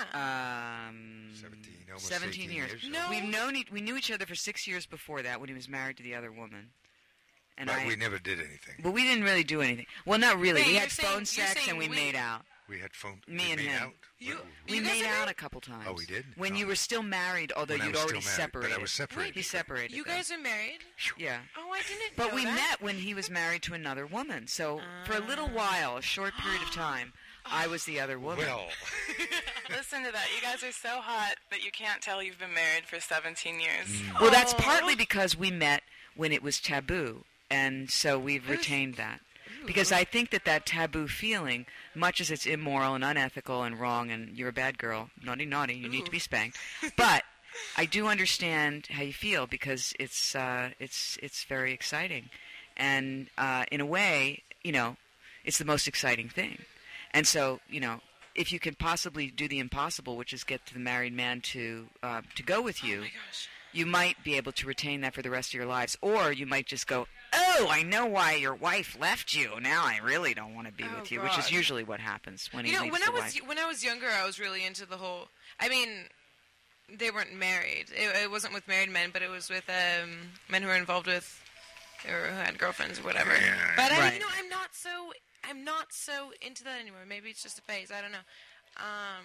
Um, Seventeen, almost seventeen eighteen years. years. No. We've known e- we knew each other for six years before that when he was married to the other woman. And But I, we never did anything. but we didn't really do anything. Well, not really. Wait, we you're had saying- phone you're sex saying and we, we- made out. We had phone. Me we and made him. Out. You- What- We You guys made are out married? a couple times. Oh, we did? When Oh. you were still married, although When I you'd was already still married, separated. but I was separated. He separated. You them. guys are married? Yeah. Oh, I didn't. But know we that. met when he was married to another woman. So for a little while, a short period of time, I was the other woman. Well, listen to that. You guys are so hot that you can't tell you've been married for seventeen years. Mm. Well, that's Aw. partly because we met when it was taboo, and so we've retained that. Because I think that that taboo feeling, much as it's immoral and unethical and wrong, and you're a bad girl, naughty, naughty, you need to be spanked. But I do understand how you feel because it's uh, it's it's very exciting, and uh, in a way, you know, it's the most exciting thing. And so, you know, if you can possibly do the impossible, which is get the married man to uh, to go with you, Oh my gosh. you might be able to retain that for the rest of your lives, or you might just go, "Oh, I know why your wife left you. Now I really don't want to be Oh, with you," which is God. usually what happens when You he know, leaves when the I was wife. when I was younger, I was really into the whole. I mean, they weren't married. It, it wasn't with married men, but it was with um, men who were involved with or who had girlfriends or whatever. But I, Right. you know, I'm not so I'm not so into that anymore. Maybe it's just a phase. I don't know. Um,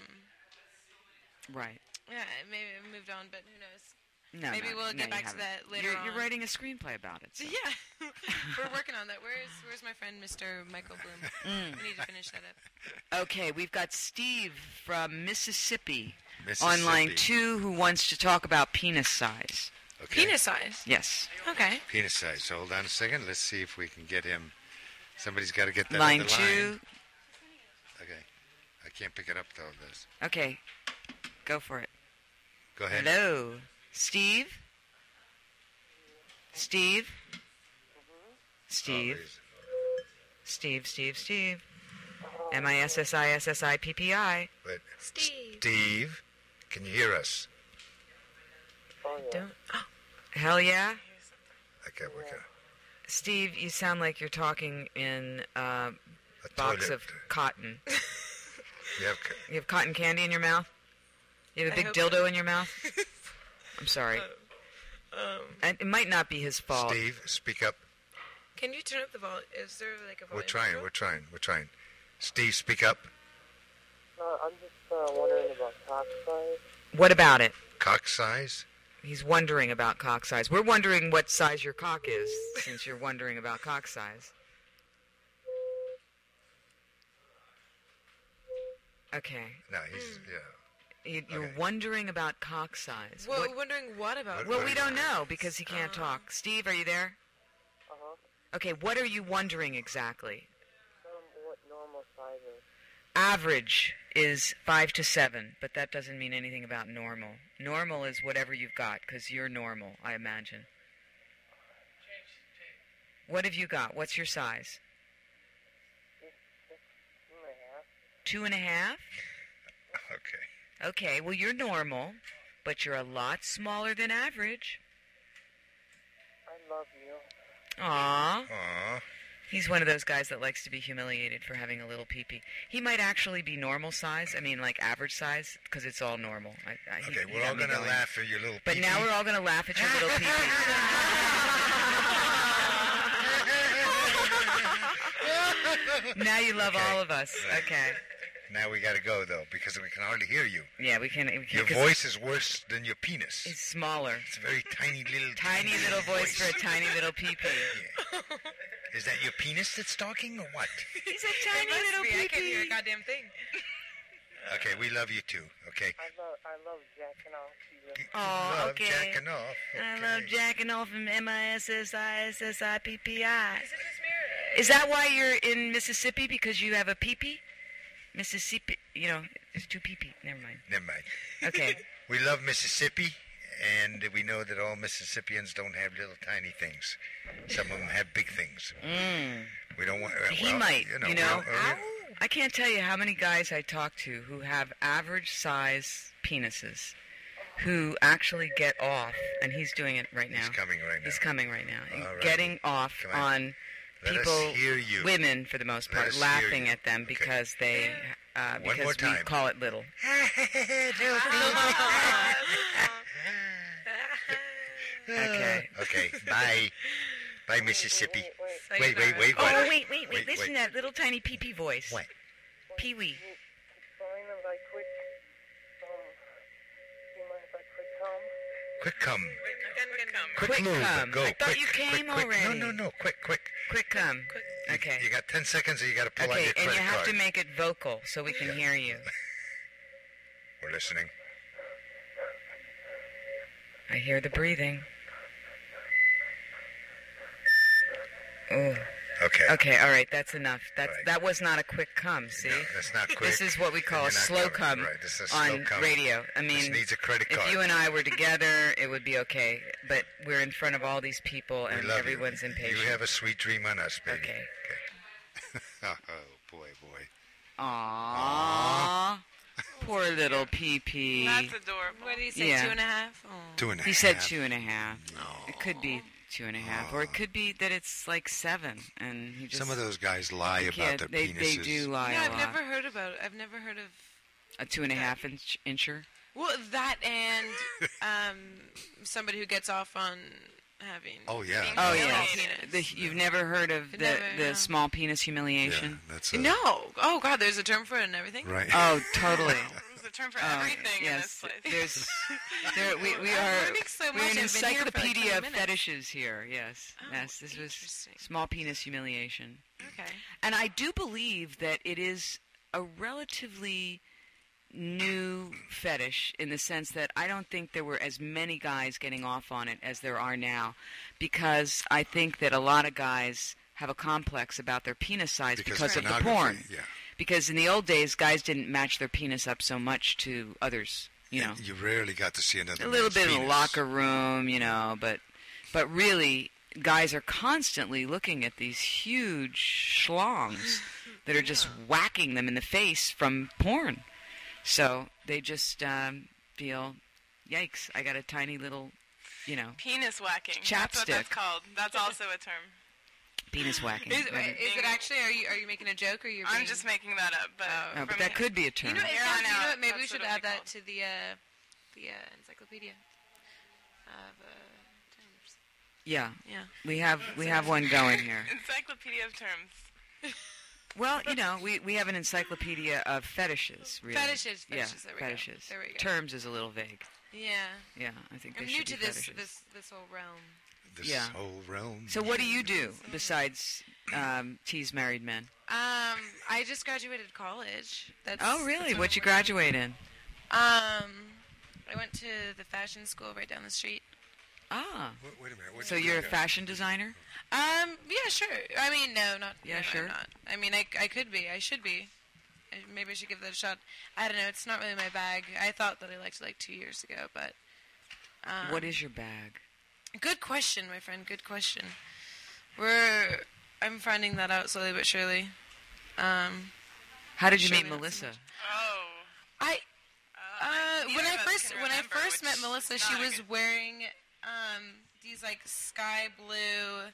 Right. yeah, maybe I moved on, but who knows? No, Maybe no, we'll no, get you back to haven't. that later You're, you're on. writing a screenplay about it. So. Yeah, we're working on that. Where's Where's my friend Mister Michael Bloom? Mm. We need to finish that up. Okay, we've got Steve from Mississippi, Mississippi. on line two who wants to talk about penis size. Okay. Penis size. Yes. Okay. Penis size. So hold on a second. Let's see if we can get him. Somebody's got to get that Line on the two. line. Okay. I can't pick it up though. This. Okay, go for it. Go ahead. Hello, Steve. Steve. Steve. Oh, he's- Steve. Steve. Steve. M I S S I S S I P P I. Wait. Steve. Steve, can you hear us? Don't. Hell yeah. Okay, we got Steve, you sound like you're talking in uh, a box toilet. of cotton. You have ca- You have cotton candy in your mouth? You have a I big hope dildo so. in your mouth? I'm sorry. Um, And it might not be his fault. Steve, speak up. can you turn up the volume? Is there like a volume? We're trying. control? We're trying. We're trying. Steve, speak up. Uh, I'm just uh, wondering about cock size. What about it? Cock size. He's wondering about cock size. We're wondering what size your cock is, since you're wondering about cock size. Okay. No, he's yeah. You, you're Okay. wondering about cock size. Well, What- wondering what about? well, we don't know because he can't talk. Steve, are you there? Uh huh. Okay, what are you wondering exactly? Um, what normal size is? Average is five to seven, but that doesn't mean anything about normal. Normal is whatever you've got, because you're normal, I imagine. What have you got? What's your size? Two and a half. Two and a half? Okay. Okay, well, you're normal, but you're a lot smaller than average. I love you. Aww. Aw. He's one of those guys that likes to be humiliated for having a little pee-pee. He might actually be normal size, I mean, like average size, because it's all normal. I, I, he- Okay, he we're got all me gonna going. laugh at your little. But now pee-pee. we're all going to laugh at your little pee-pee. Now you love Okay. all of us. Okay. Now we got to go, though, because we can hardly hear you. Yeah, we can. We can Your 'cause voice is worse than your penis. It's smaller. It's a very tiny little... Tiny little voice for a tiny little pee-pee. Yeah. Is that your penis that's talking, or what? He's a tiny It must little be. I can't pee-pee. hear a goddamn thing. Okay, we love you, too, okay? I love, I love jacking off. You Oh, love okay. jacking off. I okay. love jacking off from M I S S I S S I P P I. Is that why you're in Mississippi? Because you have a pee-pee? Mississippi, you know, it's two pee-pee. Never mind. Never mind. Okay. We love Mississippi, and we know that all Mississippians don't have little tiny things. Some of them have big things. Mm. We don't want... He well, might, you know. you know. well, uh, I can't tell you how many guys I talk to who have average size penises who actually get off, and he's doing it right now. He's coming right now. He's coming right now. and All right. Getting off Come on. on Let people, us hear you. women for the most Let part, us hear laughing you. at them Okay. because they, uh, One because more we time. call it little. Okay. Okay, bye. Bye, Mississippi. Say Wait, wait, that. wait, wait. Oh, wait, wait, wait. Wait, Listen wait. to that little tiny pee-pee voice. What? Pee-wee. Fine if I quit. Um, you mind if I quit, Tom? Quick come. Quick Quick, Quick move. come. Go. I thought quick, you came quick, quick. already. No, no, no. Quick, quick. Quick come. You- Okay. You got ten seconds, or you got to pull out Okay, your and credit you have card. to make it vocal so we can hear you. We're listening. I hear the breathing. Oh. Okay. Okay, all right, that's enough. That's All right. that was not a quick come, see? No, that's not quick. This is what we and call a you're not slow coming. come Right, this is a on slow come. radio. I This mean, needs a credit if card. you and I were together, it would be okay. But we're in front of all these people, We and love everyone's you. impatient. You have a sweet dream on us, baby. Okay. Okay. oh, boy, boy. Aww. Poor little pee-pee. That's adorable. What did he say? Yeah. Two and a half? Oh. Two and a He half. said two and a half. It could be two and a half, or it could be that it's like seven, and he just. Some of those guys lie about yeah, their they, penises. they do lie Yeah, a I've lot. never heard about. I've never heard of. A two and a half inch incher. Well, that and um, somebody who gets off on having. Oh, yeah. being Oh yeah, humiliated. the, you've never heard of the Never, the no. small penis humiliation? Yeah, that's a, No. Oh God, there's a term for it and everything. Right. Oh, totally. There's a term for Oh, everything in this yes, place. there's there, we we I'm are learning so we're much. an I've been here for like encyclopedia twenty of minutes. fetishes here. Yes, Oh, yes, this was interesting. small penis humiliation, Okay. and I do believe that it is a relatively new fetish in the sense that I don't think there were as many guys getting off on it as there are now, because I think that a lot of guys have a complex about their penis size because, of the pornography, porn. Yeah. Because in the old days, guys didn't match their penis up so much to others, you know. And you rarely got to see another A little man's bit in the penis. locker room, you know, but but really, guys are constantly looking at these huge schlongs that are just whacking them in the face from porn. So they just um, feel, yikes, I got a tiny little, you know, Penis whacking. That's what that's Chapstick. called. That's also a term. penis whacking. Is, wait, is it actually? Are you are you making a joke or you're? I'm being- just making that up, but Oh. No, from but that could be a term. You know, it Here sounds, on you know out, what? Maybe we that's should what it'll add be that called. to the uh, the uh, encyclopedia of uh, terms. Yeah, Yeah. we have we have one going here. Encyclopedia of terms. Well, you know, we, we have an encyclopedia of fetishes, really. Fetishes, Yeah, fetishes, there we go. fetishes. There we go. Terms is a little vague. Yeah. Yeah, I think I'm they new should to be this fetishes. this this whole realm. This Yeah. whole realm. So what do you do besides um, tease married men? Um, I just graduated college. That's Oh, really? that's What you I'm working- graduate in? Um, I went to the fashion school right down the street. Ah, Wait, wait a minute. What so did you you're a do? fashion designer? Um, yeah, sure. I mean, no, not. Yeah, no, I'm sure. not. I mean, I, I could be. I should be. I, maybe I should give that a shot. I don't know. It's not really my bag. I thought that I liked it like two years ago, but. Um, What is your bag? Good question, my friend. Good question. We're. I'm finding that out slowly but surely. Um, How did you surely meet not so Melissa? much. Oh. I. Uh, Uh, neither when I of us first can when I remember, first which met Melissa, is she not a was good- wearing um, these like sky blue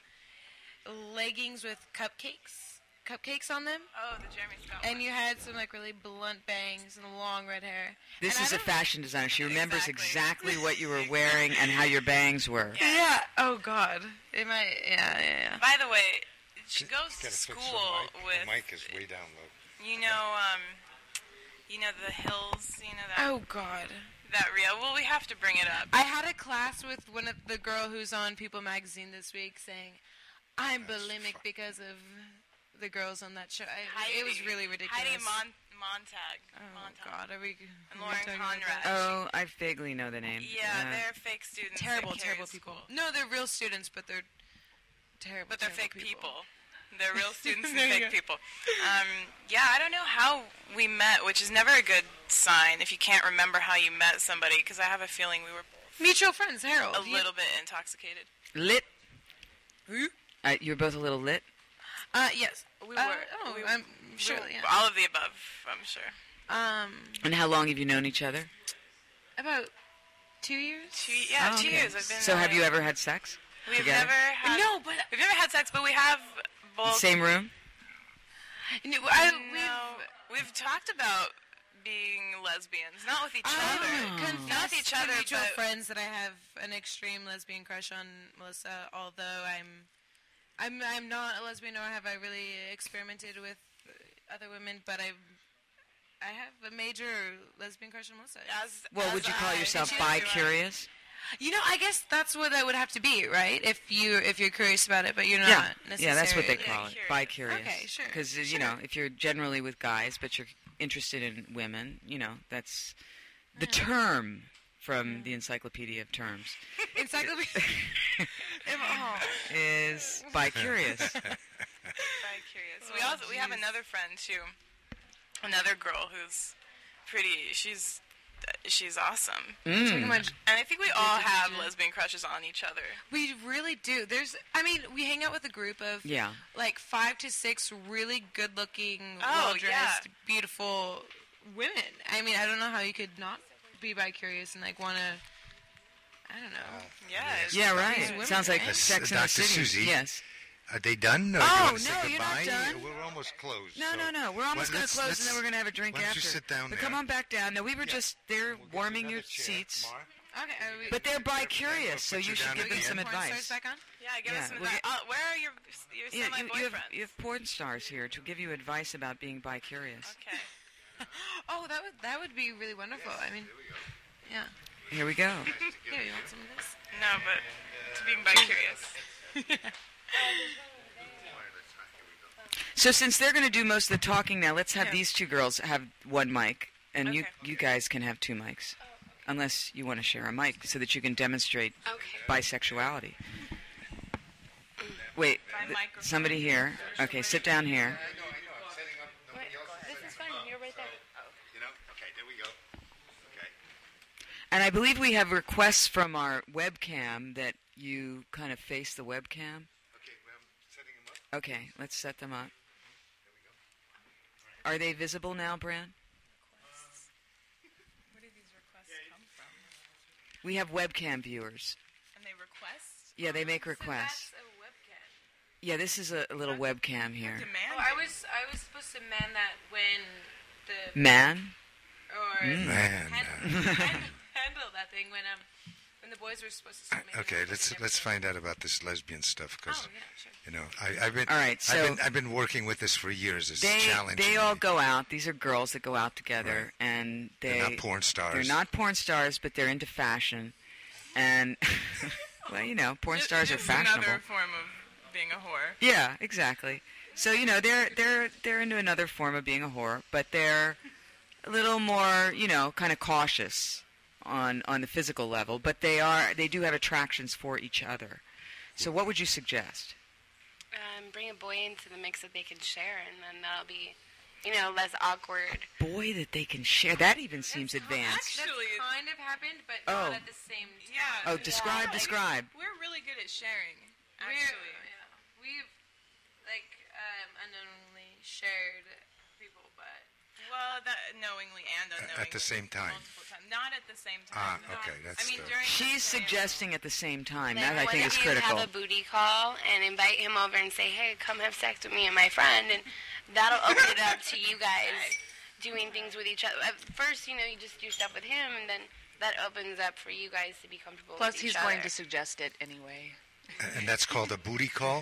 leggings with cupcakes, cupcakes on them, Oh, the Jeremy Scott and one. you had some like really blunt bangs and long red hair. This And is I a don't- fashion designer. She remembers Exactly. exactly what you were wearing and how your bangs were. Yeah. Oh God. It might. Yeah. Yeah. Yeah. By the way, she goes to Gotta fix the school mic. with, The mic is way down low. you know, um, you know the hills, you know that. Oh God. That real. Well, we have to bring it up. I had a class with one of the girl who's on People Magazine this week saying, "I'm That's bulimic fuck. because of the girls on that show." I, Heidi, it was really ridiculous. Heidi Mon- Montag. Oh Montag. God, are we? And are we Lauren talking about Conrad. that? Oh, I vaguely know the name. Yeah, Uh, they're fake students. Terrible, that carry terrible people. school. No, they're real students, but they're terrible. But they're terrible fake people. people. They're real students and There you fake go. people. Um, yeah, I don't know how we met, which is never a good sign if you can't remember how you met somebody, because I have a feeling we were Mutual friends, Harold. a little bit intoxicated. lit. Who? Uh, you were both a little lit. Uh, yes. We Uh, were. oh, we, I'm we- sure. Yeah. All of the above, I'm sure. Um, And how long have you known each other? about two years. Two, yeah, Oh, two okay. years. I've been. So have uh, you ever had sex We've together? never had. No, but We've never had sex, but we have both. Same room? no, I, No, we've talked about being lesbians, not with each I other. confess Not with each to other, mutual but friends that I have an extreme lesbian crush on Melissa. Although I'm, I'm, I'm not a lesbian, nor have I really experimented with other women. But I, I have a major lesbian crush on Melissa. as, Well, as would you call I- yourself you- bi-curious? You know, I guess that's what that would have to be, right? If you if you're curious about it, but you're not Yeah, necessarily. yeah, that's what they Yeah, call it, curious. bi-curious. Okay, sure, Because you sure. know, if you're generally with guys, but you're interested in women, you know, that's the term from the Encyclopedia of Terms Encyclopedia. oh. is bi-curious. Bi-curious. We also we have another friend too, another girl who's pretty. She's she's awesome, Pretty Mm. much, and I think we all have lesbian crushes on each other. we really do. There's, I mean, we hang out with a group of Yeah. like five to six really good-looking, Oh, well-dressed, yeah. beautiful women. I mean, I don't know how you could not be bi-curious and like want to. I don't know. Yeah. it's Yeah, really right. good. women, Sounds like right? Sex in Doctor the City. Susie. Yes. Are they done? Or Oh, do you want to say no, you're not goodbye? done. We're almost closed. No, so- no, no. We're almost Well, going let's- to close, let's- and then we're going to have a drink why don't after. you sit down but there? come on back down. No, we were Yeah. just they're We'll get you warming another your chair, seats. Mar. Okay, are we, But they're We'll bi-curious, so put you you should down give at them the some end. porn stars advice. back on? Yeah, give Yeah, us some we'll advice. get- Uh, where are your your Yeah, you, you, have, semi-boyfriends? you have porn stars here to give you advice about being bi-curious. Okay. Oh, that would that would be really wonderful. I mean, yeah. Here we go. Here, you want some of this? No, but to being bi-curious. So since they're going to do most of the talking now, let's have Yeah. these two girls have one mic, and you Okay. you guys can have two mics, unless you want to share a mic so that you can demonstrate Okay. bisexuality. Wait, By th- microphone. somebody here. Okay, sit down here. This is fine. You're right there. You know? Okay, there we go. Okay. And I believe we have requests from our webcam that you kind of face the webcam. Okay, well, I'm setting them up. Okay, let's set them up. Are they visible now, Bran? Where do these requests come from? We have webcam viewers. And they request? Yeah, they make requests. a webcam. Yeah, this is a, a little webcam here. Demand. Oh, I was I was supposed to man that when the Man? or Mm. Man. handle, handle, handle that thing when um when the boys were supposed to start making Okay, out, let's they never let's did. find out about this lesbian stuff because Oh yeah, sure. you know I, I've been All right, I've so- been I've been working with this for years. It's They challenging. they all me. go out. These are girls that go out together, and they They're not porn stars. they're not porn stars, but they're into fashion, and well, you know, porn stars are Just fashionable. another form of being a whore. Yeah, exactly. So you know, they're they're they're into another form of being a whore, but they're a little more, you know, kind of cautious on on the physical level. But they are they do have attractions for each other. So what would you suggest? Um, bring a boy into the mix that they can share, and then that'll be, you know, less awkward. Boy, that they can share. That even seems advanced. Actually, That's kind of happened, but Oh. not at the same time. yeah. Oh, describe, Like, describe. We're really good at sharing. We're- Actually. yeah, we've like um, unknowingly shared people, but Well, that knowingly and unknowingly. At the same time. Multiple times. Not at the same Ah, time. no. okay, that's I mean, the- during the She's same- suggesting at the same time. Then That I one think of is you critical. have a booty call and invite him over and say, "Hey, come have sex with me and my friend," and that'll open it up to you guys doing things with each other. At first, you know, you just do stuff with him, and then that opens up for you guys to be comfortable Plus, with he's each going other. to suggest it anyway. And that's called a booty call.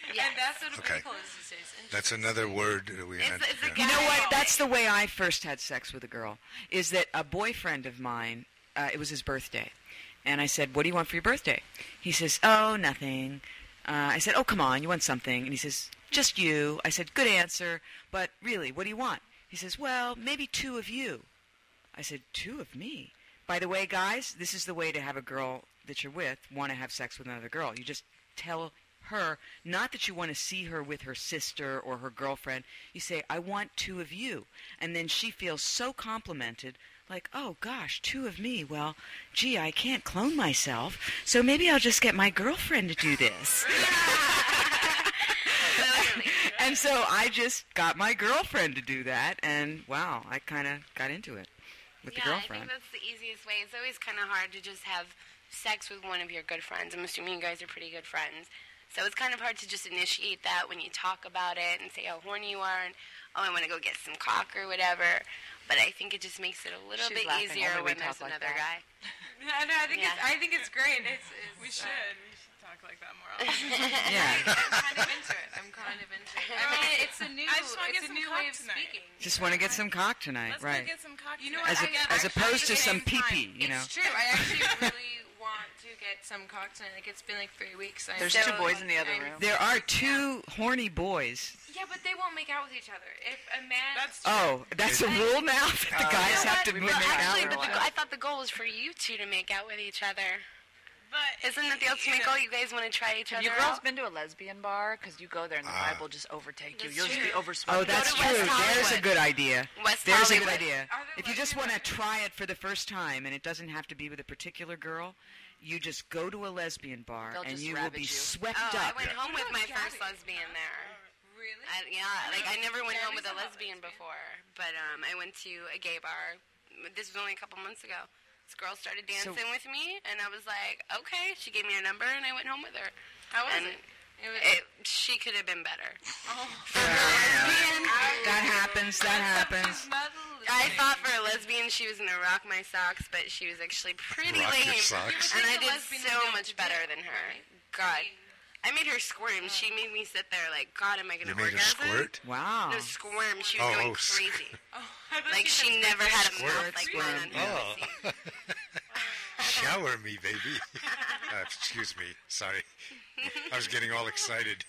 Yes. And that's what a Okay. pickle is these days. That's another word that we It's- had. it's a yeah. guy- You know what? That's the way I first had sex with a girl. Is that a boyfriend of mine? Uh, it was his birthday, and I said, "What do you want for your birthday?" He says, "Oh, nothing." Uh, I said, "Oh, come on, you want something?" And he says, "Just you." I said, "Good answer, but really, what do you want?" He says, "Well, maybe two of you." I said, "Two of me?" By the way, guys, this is the way to have a girl that you're with want to have sex with another girl. You just tell her, not that you want to see her with her sister or her girlfriend. You say, "I want two of you." And then she feels so complimented, like, "Oh, gosh, two of me. Well, gee, I can't clone myself, so maybe I'll just get my girlfriend to do this." And so I just got my girlfriend to do that, and wow, I kind of got into it with yeah, the girlfriend. I think that's the easiest way. It's always kind of hard to just have sex with one of your good friends. I'm assuming you guys are pretty good friends. So it's kind of hard to just initiate that when you talk about it and say how horny you are and, oh, I want to go get some cock or whatever. But I think it just makes it a little She's bit laughing. easier Only we when there's talk like another that. guy. No, no, I think Yeah. it's I think it's great. It's, it's We uh, should. We should talk like that more often. Yeah. I'm kind of into it. I'm kind of into it. I mean, it's a new. I just wanna it's get a some new cock way of tonight. speaking. Just want to get some cock tonight, Let's right? go get some cocktails. You know what? As, a, I, as actually, opposed to at the some same time, pee-pee, you know. It's true. I actually really want to get some cock tonight. Like it's been like three weeks. I There's so, two boys in the other I'm- room. There are two horny boys. Yeah, but they won't make out with each other. If a man. That's true. Oh, that's a rule now that the guys have to Well, make actually, out. but the, I thought the goal was for you two to make out with each other. But Isn't that the ultimate goal? You guys want to try each Have other you girls out? been to a lesbian bar? Because you go there and the Ah. vibe will just overtake you. That's You'll just be true. overswelmed. Oh, that's to true. West There's a Hollywood. good idea. West There's a Hollywood. good idea. Are there If you just want lesbian to try it for the first time, and it doesn't have to be with a particular girl, you just go to a lesbian bar, They'll and just you will be ravage you. swept Oh, I up. went home with my Gabbing. first lesbian there. Really? I, yeah, like I never went home with a Gabbing's not lesbian lesbian. before, but um, I went to a gay bar. This was only a couple months ago. This girl started dancing with me, and I was like, okay. She gave me her number, and I went home with her. How was and it? It was. It, she could have been better. That happens. That happens. I thought for a lesbian she was gonna rock my socks, but she was actually pretty Rock your lame. socks? And You I would think a did lesbian so would know what much to better do, than her. right? God, I made her squirm. She made me sit there like, God, am I gonna You made her orgasm? squirt? Wow. No, squirm. She was Oh, going oh, squ- crazy. Oh, I thought Like you she said never had a Squirt, mouth like squirt. mine on Oh. pussy. Shower me, baby. Uh, excuse me. Sorry. I was getting all excited.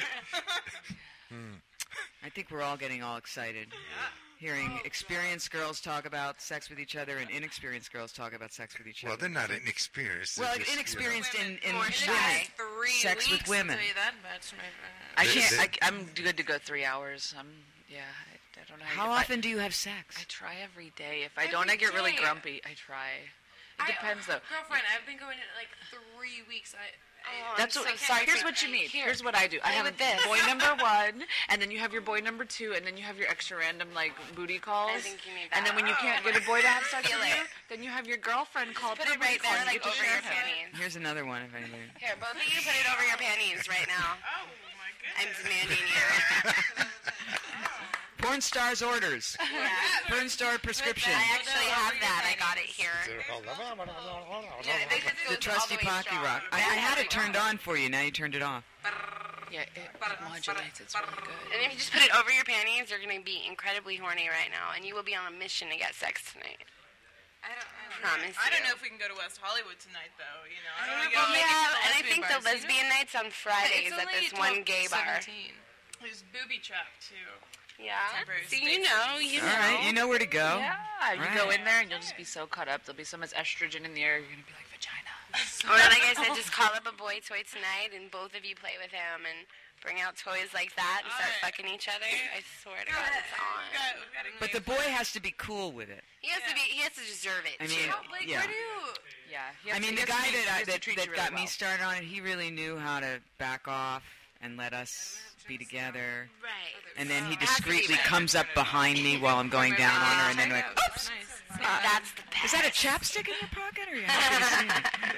I think we're all getting all excited. Hearing experienced girls talk about sex with each other and inexperienced girls talk about sex with each Well, other. they're not inexperienced. They're Well, just, you know. inexperienced in, in More women. shy. three Sex with weeks, women. I'll tell you that much, my friend. I They- can't. they- I, I'm good to go three hours. I'm. Yeah. I, I don't know. How if I- often do you have sex? I try every day. If I Every don't, I get really day. grumpy. I try. It I- depends, though. Girlfriend, I've been going to like three weeks. I. I That's I'm what. so sorry here's for- what you need. Here. Here's what I do. I Play have with a this. boy number one, and then you have your boy number two, and then you have your extra random like booty calls. I think you need And then that. when you can't get a boy to have sex Feel with you, it. then you have your girlfriend call. Put it right there, like over your panties. Here's another one, if anybody. Here, both of you put it over your panties right now. Oh my I'm goodness. demanding you. Porn stars orders. Porn star prescription. I actually have that. I got it here. Yeah, this goes The all trusty way Pocky strong. Rock. I, I had it turned on for you. Now you turned it off. Yeah, it, it modulates. It's really good. And if you just put it over your panties, you're going to be incredibly horny right now, and you will be on a mission to get sex tonight. I don't, I don't Promise I don't you. know if we can go to West Hollywood tonight, though. You know, I don't don't know. know if Get I'll all make it to Yeah, and I lesbian think bars, the you know? lesbian nights on Fridays It's at only this one twelve, gay bar. seventeen. There's booby trap too. Yeah. Temporary See, spaces. you know, you All know. right, you know where to go. Yeah, you Right. go in there and you'll just be so caught up. There'll be so much estrogen in the air. You're gonna be like vagina. Or like I said, just call up a boy toy tonight, and both of you play with him, and bring out toys like that, and start Alright. fucking each other. I swear to God, it's We on. got, we got a But the boy has to be cool with it. He has to be. He has to deserve it. I mean, too. Like, yeah. where do you? Yeah. he I has mean, to- the he has guy to be- that he I, has to that, treat that you got really me well. started on it, he really knew how to back off and let us be together. Right. And then he It has to be discreetly right. comes up behind me while I'm going down on her, and then like, oops! Nice. Uh, That's the best. Is that a chapstick in your pocket, or are you happy to see me?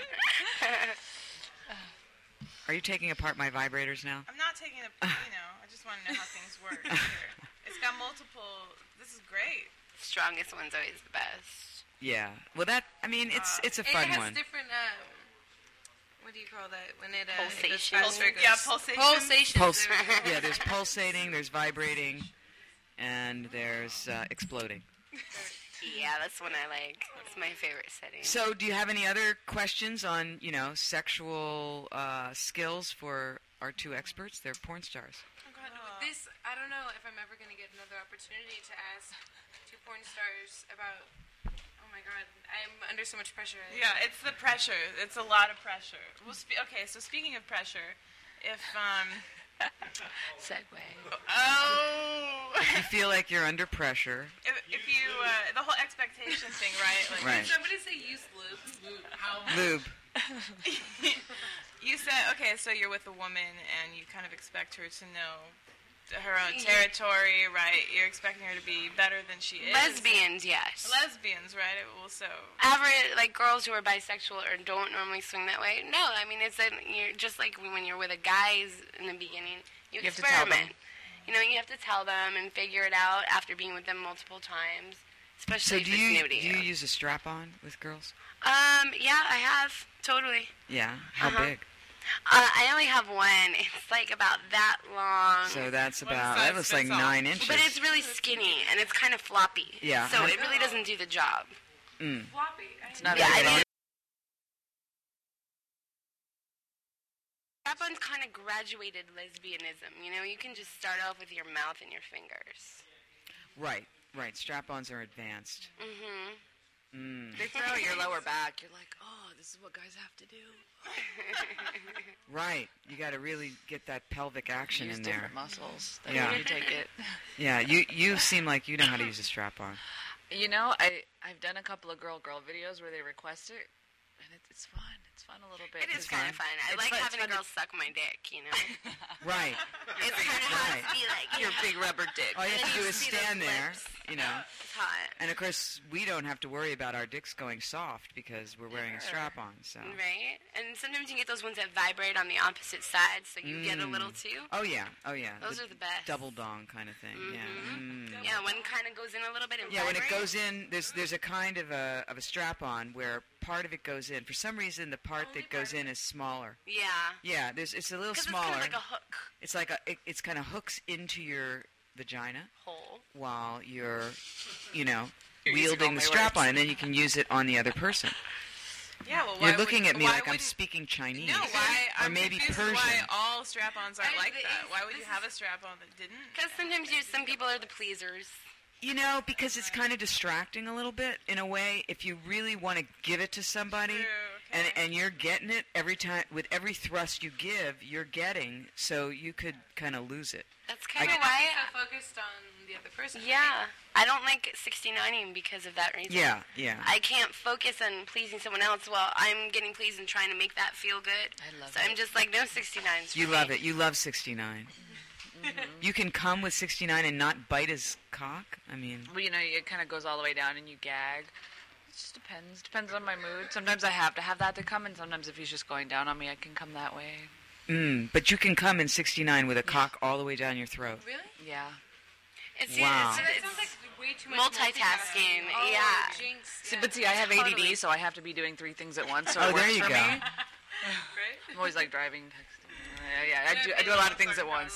Are you taking apart my vibrators now? I'm not taking a. You know, I just want to know how things work here. It's got multiple. This is great. Strongest one's always the best. Yeah. Well, that I mean, it's it's a It fun has one. different. Um, what do you call that when it uh, it goes Pulsation. faster, it goes- Yeah, pulsation. Pulsation. Puls- yeah, there's pulsating, there's vibrating, and there's uh, exploding. Yeah, that's one I like. That's my favorite setting. So, do you have any other questions on, you know, sexual uh, skills for our two experts? They're porn stars. Oh God, with this, I don't know if I'm ever going to get another opportunity to ask two porn stars about. Oh my God, I'm under so much pressure. Yeah, it's the pressure. It's a lot of pressure. Well, spe- okay, so speaking of pressure, if um. Segue. Oh. You feel like you're under pressure. If, if you uh, the whole expectation thing, right? Like, Right. Did somebody say use lube? How? Lube. You said, okay, so you're with a woman and you kind of expect her to know her own territory, right? You're expecting her to be better than she is. Lesbians, yes. Lesbians, right? It will so. Average, like girls who are bisexual or don't normally swing that way. No, I mean it's a, you're just like when you're with a guy in the beginning, you, You have to tell experiment. them. You know, you have to tell them and figure it out after being with them multiple times, So, especially do if you it's new to do you. you use a strap-on with girls? Um, yeah, I have totally. Yeah. How Uh-huh. big? Uh, I only have one. It's like about that long. So that's One about size that looks like fits all. nine inches. But it's really skinny and it's kind of floppy. Yeah. So it really doesn't do the job. Mm. Floppy. It's not Yeah, very I long. mean, strap-on's kind of graduated lesbianism. You know, you can just start off with your mouth and your fingers. Right. Right. Strap-ons are advanced. Mm-hmm. Mm. They throw out your lower back. You're like, oh, this is what guys have to do. Right. You got to really get that pelvic action Use in there. different muscles. That Yeah. you take it. Yeah. You you seem like you know how to use a strap-on. You know, I I've done a couple of girl girl videos where they request it, and it, it's fun. It's fun a little bit. It is It's kind of fun. I It's like fun- it's having a fun to- girl suck my dick, you know? Right. It's kind of hot Right. to be like, Your big rubber dick. All you have to do is See those stand there, lips. you know. It's hot. And of course, we don't have to worry about our dicks going soft because we're wearing a strap-on. So. Right? And sometimes you get those ones that vibrate on the opposite side, so you get a little Mm. too. Oh yeah. Oh yeah. Those are the best. Double dong kind of thing. Yeah. Mm. Yeah, one kind of goes in a little bit and Yeah, when it vibrates. goes in, there's there's a kind of a of a strap-on where part of it goes in. For some reason, the part that goes in is smaller. Yeah. Yeah, there's it's a little 'Cause smaller. it's kind of like a hook It's like a it, it's kind of hooks into your vagina hole. while you're, you know, You're using all wielding the my strap-on, words. and then you can use it on the other person. Yeah, well, why You're looking would, at me why like I'm would- speaking Chinese. No, why? or I'm maybe confused Persian. why all strap-ons aren't I- like this- that. Why would you this have a strap-on that didn't? Because sometimes you, some people are the pleasers. You know, because it's kind of distracting a little bit in a way. If you really want to give it to somebody, True, and okay. and you're getting it every time with every thrust you give, you're getting. So you could kind of lose it. That's kind I- of why. So focused on the other person. Yeah, I don't like sixty-nining because of that reason. Yeah, yeah. I can't focus on pleasing someone else while I'm getting pleased and trying to make that feel good. I love so it. I'm just like, no sixty-nines. You for love me. it. You love sixty-nine. You can come with sixty-nine and not bite his cock. I mean, Well, you know, it kind of goes all the way down and you gag. It just depends. Depends on my mood. Sometimes I have to have that to come, and sometimes if he's just going down on me, I can come that way. mm, but you can come in sixty-nine with a cock all the way down your throat. Really? Yeah. It's, Wow. it's, So that it's sounds like way too much multitasking. Oh, Yeah. jinx. See, Yeah. but see, I have A D D, Totally. so I have to be doing three things at once. So Oh, it works there you for go. me. Right? I'm always like driving, texting. Uh, yeah, I do. I do a lot of things at once.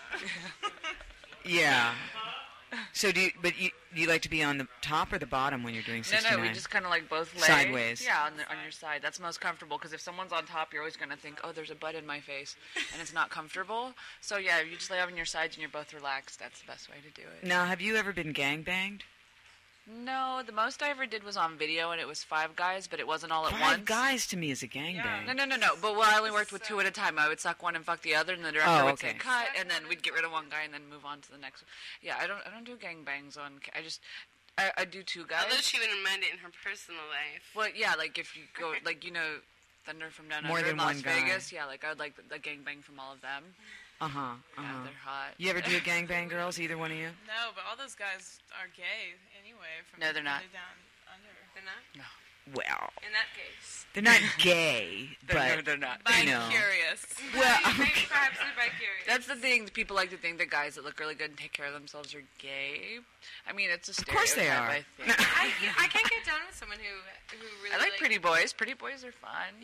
Yeah. So do you? But you, do you like to be on the top or the bottom when you're doing No, sixty-nine? no, we just kind of like both lay. Sideways. Yeah, on, the, on your side. That's most comfortable because if someone's on top, you're always going to think, oh, there's a butt in my face, and it's not comfortable. So yeah, if you just lay on your sides and you're both relaxed, that's the best way to do it. Now, have you ever been gangbanged? No, the most I ever did was on video, and it was five guys, but it wasn't all at Five once. guys to me is a gangbang. No, no, no, no. But well, I only worked with two at a time. I would suck one and fuck the other, and the director Oh, would okay. say cut, and then we'd get rid of one guy and then move on to the next one. Yeah, I don't, I don't do gangbangs on. ca- I just, I, I do two guys. Although she wouldn't mind it in her personal life. Well, yeah, like if you go, like you know, Thunder from Down More Under than in Las one guy. Vegas. Yeah, like I would like the, the gangbang from all of them. Uh huh. Uh Yeah, huh. they're hot. You ever do a gangbang, girls? Either one of you? No, but all those guys are gay anyway. From No, they're not. Down under. They're not? Well, In that case. they're not gay, They're, but no, they're not. you know. Bi-curious. Well, Maybe okay. perhaps they're bi-curious. That's the thing. People like to think that guys that look really good and take care of themselves are gay. I mean, it's a Of stereotype. course they are. I think. I, I can't get down with someone who who really I like pretty boys. Pretty boys are fun. Yeah.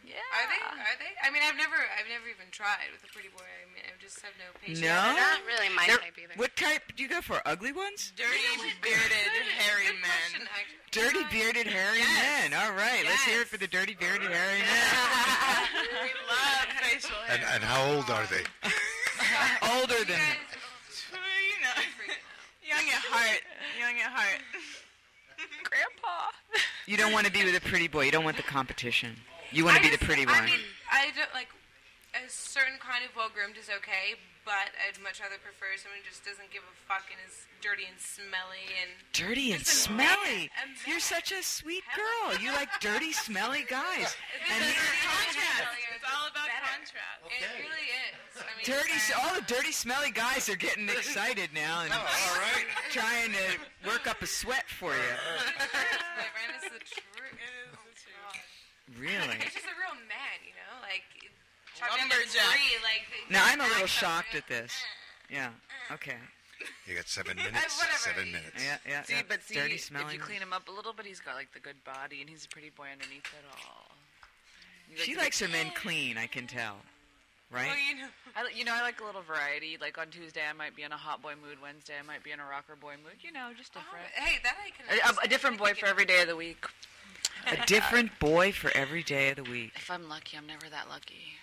Yeah. Are they? Are they? I mean, I've never, I've never even tried with a pretty boy. I mean, I just have no patience. No? Not really my They're- type either. What type do you go for? Ugly ones? Dirty, bearded, hairy men. Dirty, bearded, hairy Yes. men. All right, let's hear it Yes. for the dirty, bearded, hairy men. We love facial hair. And, and how old are they? Older than... You know, young at heart. Young at heart. Grandpa. You don't want to be with a pretty boy. You don't want the competition. You want to I be the just- pretty I one. mean, I don't like a certain kind of well groomed is okay, but I'd much rather prefer someone who just doesn't give a fuck and is dirty and smelly and Dirty and just a smelly. man, a You're man. such a sweet girl. You like dirty, smelly guys. And It's you- contrast. It's all about contrast. It really is. I mean, dirty, I- all the dirty, smelly guys are getting excited now and all right. trying to work up a sweat for you. My friend is the truth. It is the truth. Really? It's just a real man, you know, like chopping up Lumberjack. tree, like. Now I'm a little shocked at this. Yeah. Okay. You got seven minutes. whatever. Seven minutes. Yeah. Yeah. See, yeah. but see, dirty, if smelly. you clean him up a little bit, he's got like the good body, and he's a pretty boy underneath it all. You She the likes big- her men clean. I can tell. Right? Well, you know. I, li- you know, I like a little variety. Like on Tuesday, I might be in a hot boy mood. Wednesday, I might be in a rocker boy mood. You know, just different. Oh, hey, that I can. A, a, a understand. different boy for every day of the week. A different boy for every day of the week. If I'm lucky, I'm never that lucky.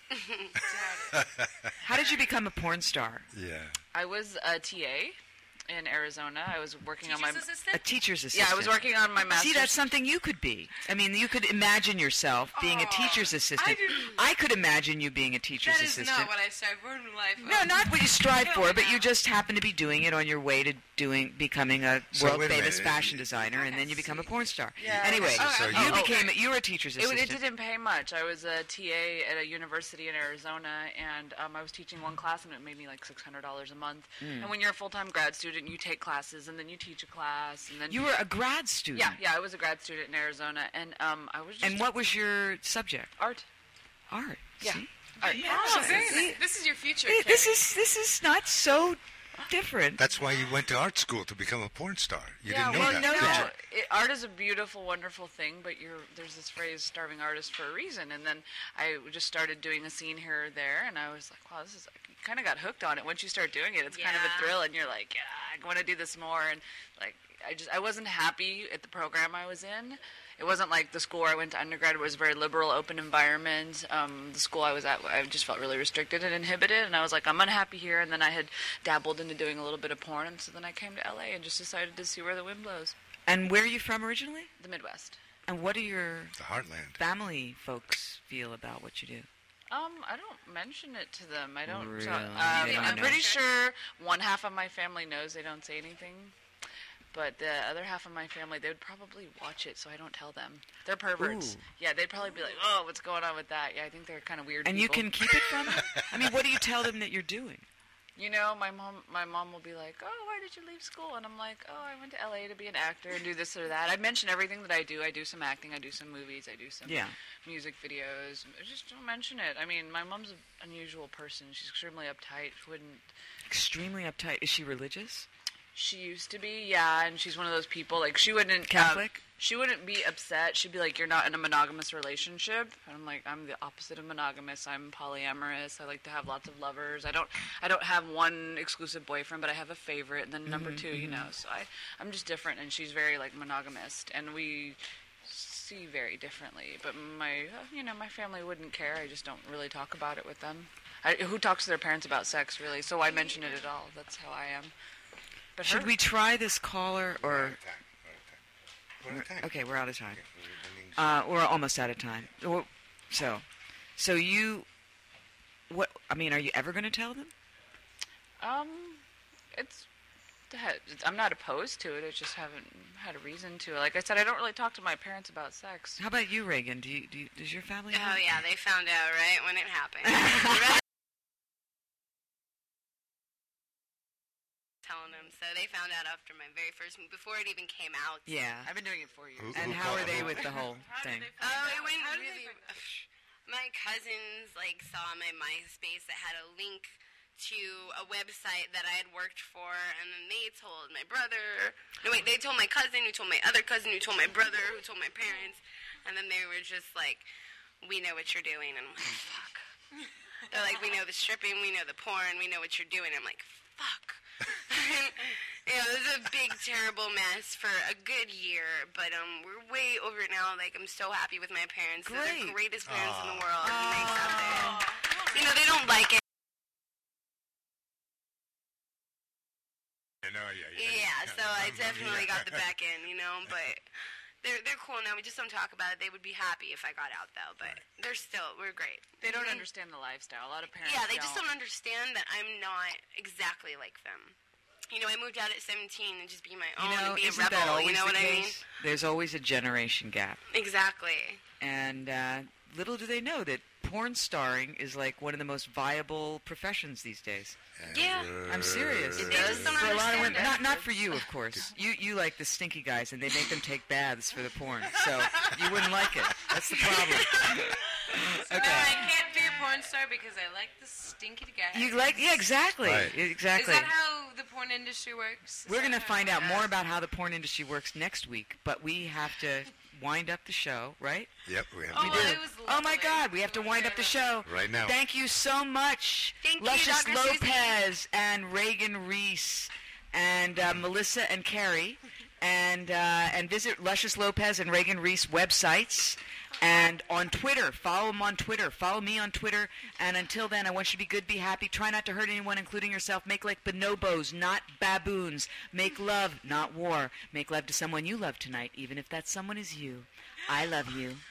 How did you become a porn star? Yeah. I was a T A in Arizona. I was working on my Teacher's assistant? A teacher's assistant. yeah. I was working on my master's. See, that's something you could be. I mean, you could imagine yourself being a teacher's assistant. I, could imagine you being a teacher's That is assistant. not what I strive for in life. No, not what you strive No, for, but no. you just happen to be doing it on your way to doing becoming a So world wait a famous minute. fashion designer, and then you become a porn star. Yeah. Anyway, So- so you you- became you were a teacher's It, assistant. it didn't pay much. I was a T A at a university in Arizona, and um, I was teaching one class, and it made me like six hundred dollars a month. Hmm. And when you're a full-time grad student, you take classes, and then you teach a class, and then You were a grad student. yeah, yeah. I was a grad student in Arizona, and um, I was just And what was your subject? art. Art. Yeah. See? Art. Oh, very See? nice. This is your future. Hey, This Carrie. is this is not so different. That's why you went to art school, to become a porn star. You yeah, didn't know well, that. no, did no. you? It, art is a beautiful, wonderful thing, but you're, there's this phrase, starving artist, for a reason. And then I just started doing a scene here or there, and I was like, wow, this is, you kind of got hooked on it. Once you start doing it, it's kind of a Yeah. thrill, and you're like, yeah, I want to do this more. And like, I just, I wasn't happy at the program I was in. It wasn't like the school where I went to undergrad. It was a very liberal, open environment. Um, the school I was at, I just felt really restricted and inhibited, and I was like, I'm unhappy here. And then I had dabbled into doing a little bit of porn, and so then I came to L A and just decided to see where the wind blows. And where are you from originally? The Midwest. And what do your The heartland. family folks feel about what you do? Um, I don't mention it to them. I don't. Really? So, um, They don't I'm know? pretty sure one half of my family knows. They don't say anything. But the other half of my family, they would probably watch it, so I don't tell them. They're perverts. Ooh. Yeah, they'd probably be like, "Oh, what's going on with that?" Yeah, I think they're kind of weird. And you people. can keep it from them? I mean, what do you tell them that you're doing? You know, my mom, my mom will be like, "Oh, why did you leave school?" And I'm like, "Oh, I went to L A to be an actor and do this or that." I mention everything that I do. I do some acting. I do some movies. I do some Yeah. music videos. I just don't mention it. I mean, my mom's an unusual person. She's extremely uptight. She wouldn't. Extremely uptight. Is she religious? She used to be, yeah, and she's one of those people, like, she wouldn't... um, Catholic? she wouldn't be upset. She'd be like, you're not in a monogamous relationship. And I'm like, I'm the opposite of monogamous. I'm polyamorous. I like to have lots of lovers. I don't I don't have one exclusive boyfriend, but I have a favorite. And then number Mhm, two, you mhm. know. So I, I'm just different, and she's very, like, monogamist. And we see very differently. But my, uh, you know, my family wouldn't care. I just don't really talk about it with them. I, who talks to their parents about sex, really? So why mention it at all? That's how I am. But Should her- we try this caller or? We're out of time. Okay, we're out of time. Okay, Uh, we're almost out of time. Well, So, so you, what? I mean, are you ever going to tell them? Um, it's, I'm not opposed to it. I just haven't had a reason to. Like I said, I don't really talk to my parents about sex. How about you, Reagan? Do you, do you, does your family know? Oh, yeah, they found out right when it happened. Telling them, so they found out after my very first movie, before it even came out. Yeah. I've been doing it for years. And how are they with the whole thing? Oh, it went really. My cousins like saw my MySpace that had a link to a website that I had worked for, and then they told my brother. No, wait, they told my cousin, who told my other cousin, who told my brother, who told my parents, and then they were just like, we know what you're doing. And I'm like, fuck. They're like, we know the stripping, we know the porn, we know what you're doing. I'm like, fuck. You know, it was a big, terrible mess for a good year, but um, we're way over it now. Like, I'm so happy with my parents. They're the greatest parents in the world. And they accept it. You know, they don't like it. You know, yeah, yeah. Yeah, so I definitely got the back end, you know, but they're they're cool now. We just don't talk about it. They would be happy if I got out, though, but right. they're still, we're great. They don't mm-hmm. understand the lifestyle. A lot of parents Yeah, they don't. just don't understand that I'm not exactly like them. You know, I moved out at seventeen and just be my own you know, and be a isn't rebel, that always you know the what case? I mean? There's always a generation gap. Exactly. And uh, little do they know that porn starring is like one of the most viable professions these days. Yeah. I'm serious. It does. For a lot of women. Not, not for you, of course. You you like the stinky guys, and they make them take baths for the porn. So you wouldn't like it. That's the problem. So Okay. no, I can't be a porn star because I like the stinky guys. You like, yeah, exactly, Right. exactly. Is that how the porn industry works? Is We're that going to how- find out more about how the porn industry works next week, but we have to wind up the show, right? Yep, we have Oh, We to do. well, it was Oh my lovely. God, we have to wind up the show. Right now. Thank you so much, Thank you, Luscious Doctor Susie. Lopez and Reagan Reese and uh, Melissa and Carrie, and uh, and visit Luscious Lopez and Reagan Reese websites. And on Twitter, follow them on Twitter. Follow me on Twitter. And until then, I want you to be good, be happy. Try not to hurt anyone, including yourself. Make like bonobos, not baboons. Make love, not war. Make love to someone you love tonight, even if that someone is you. I love you.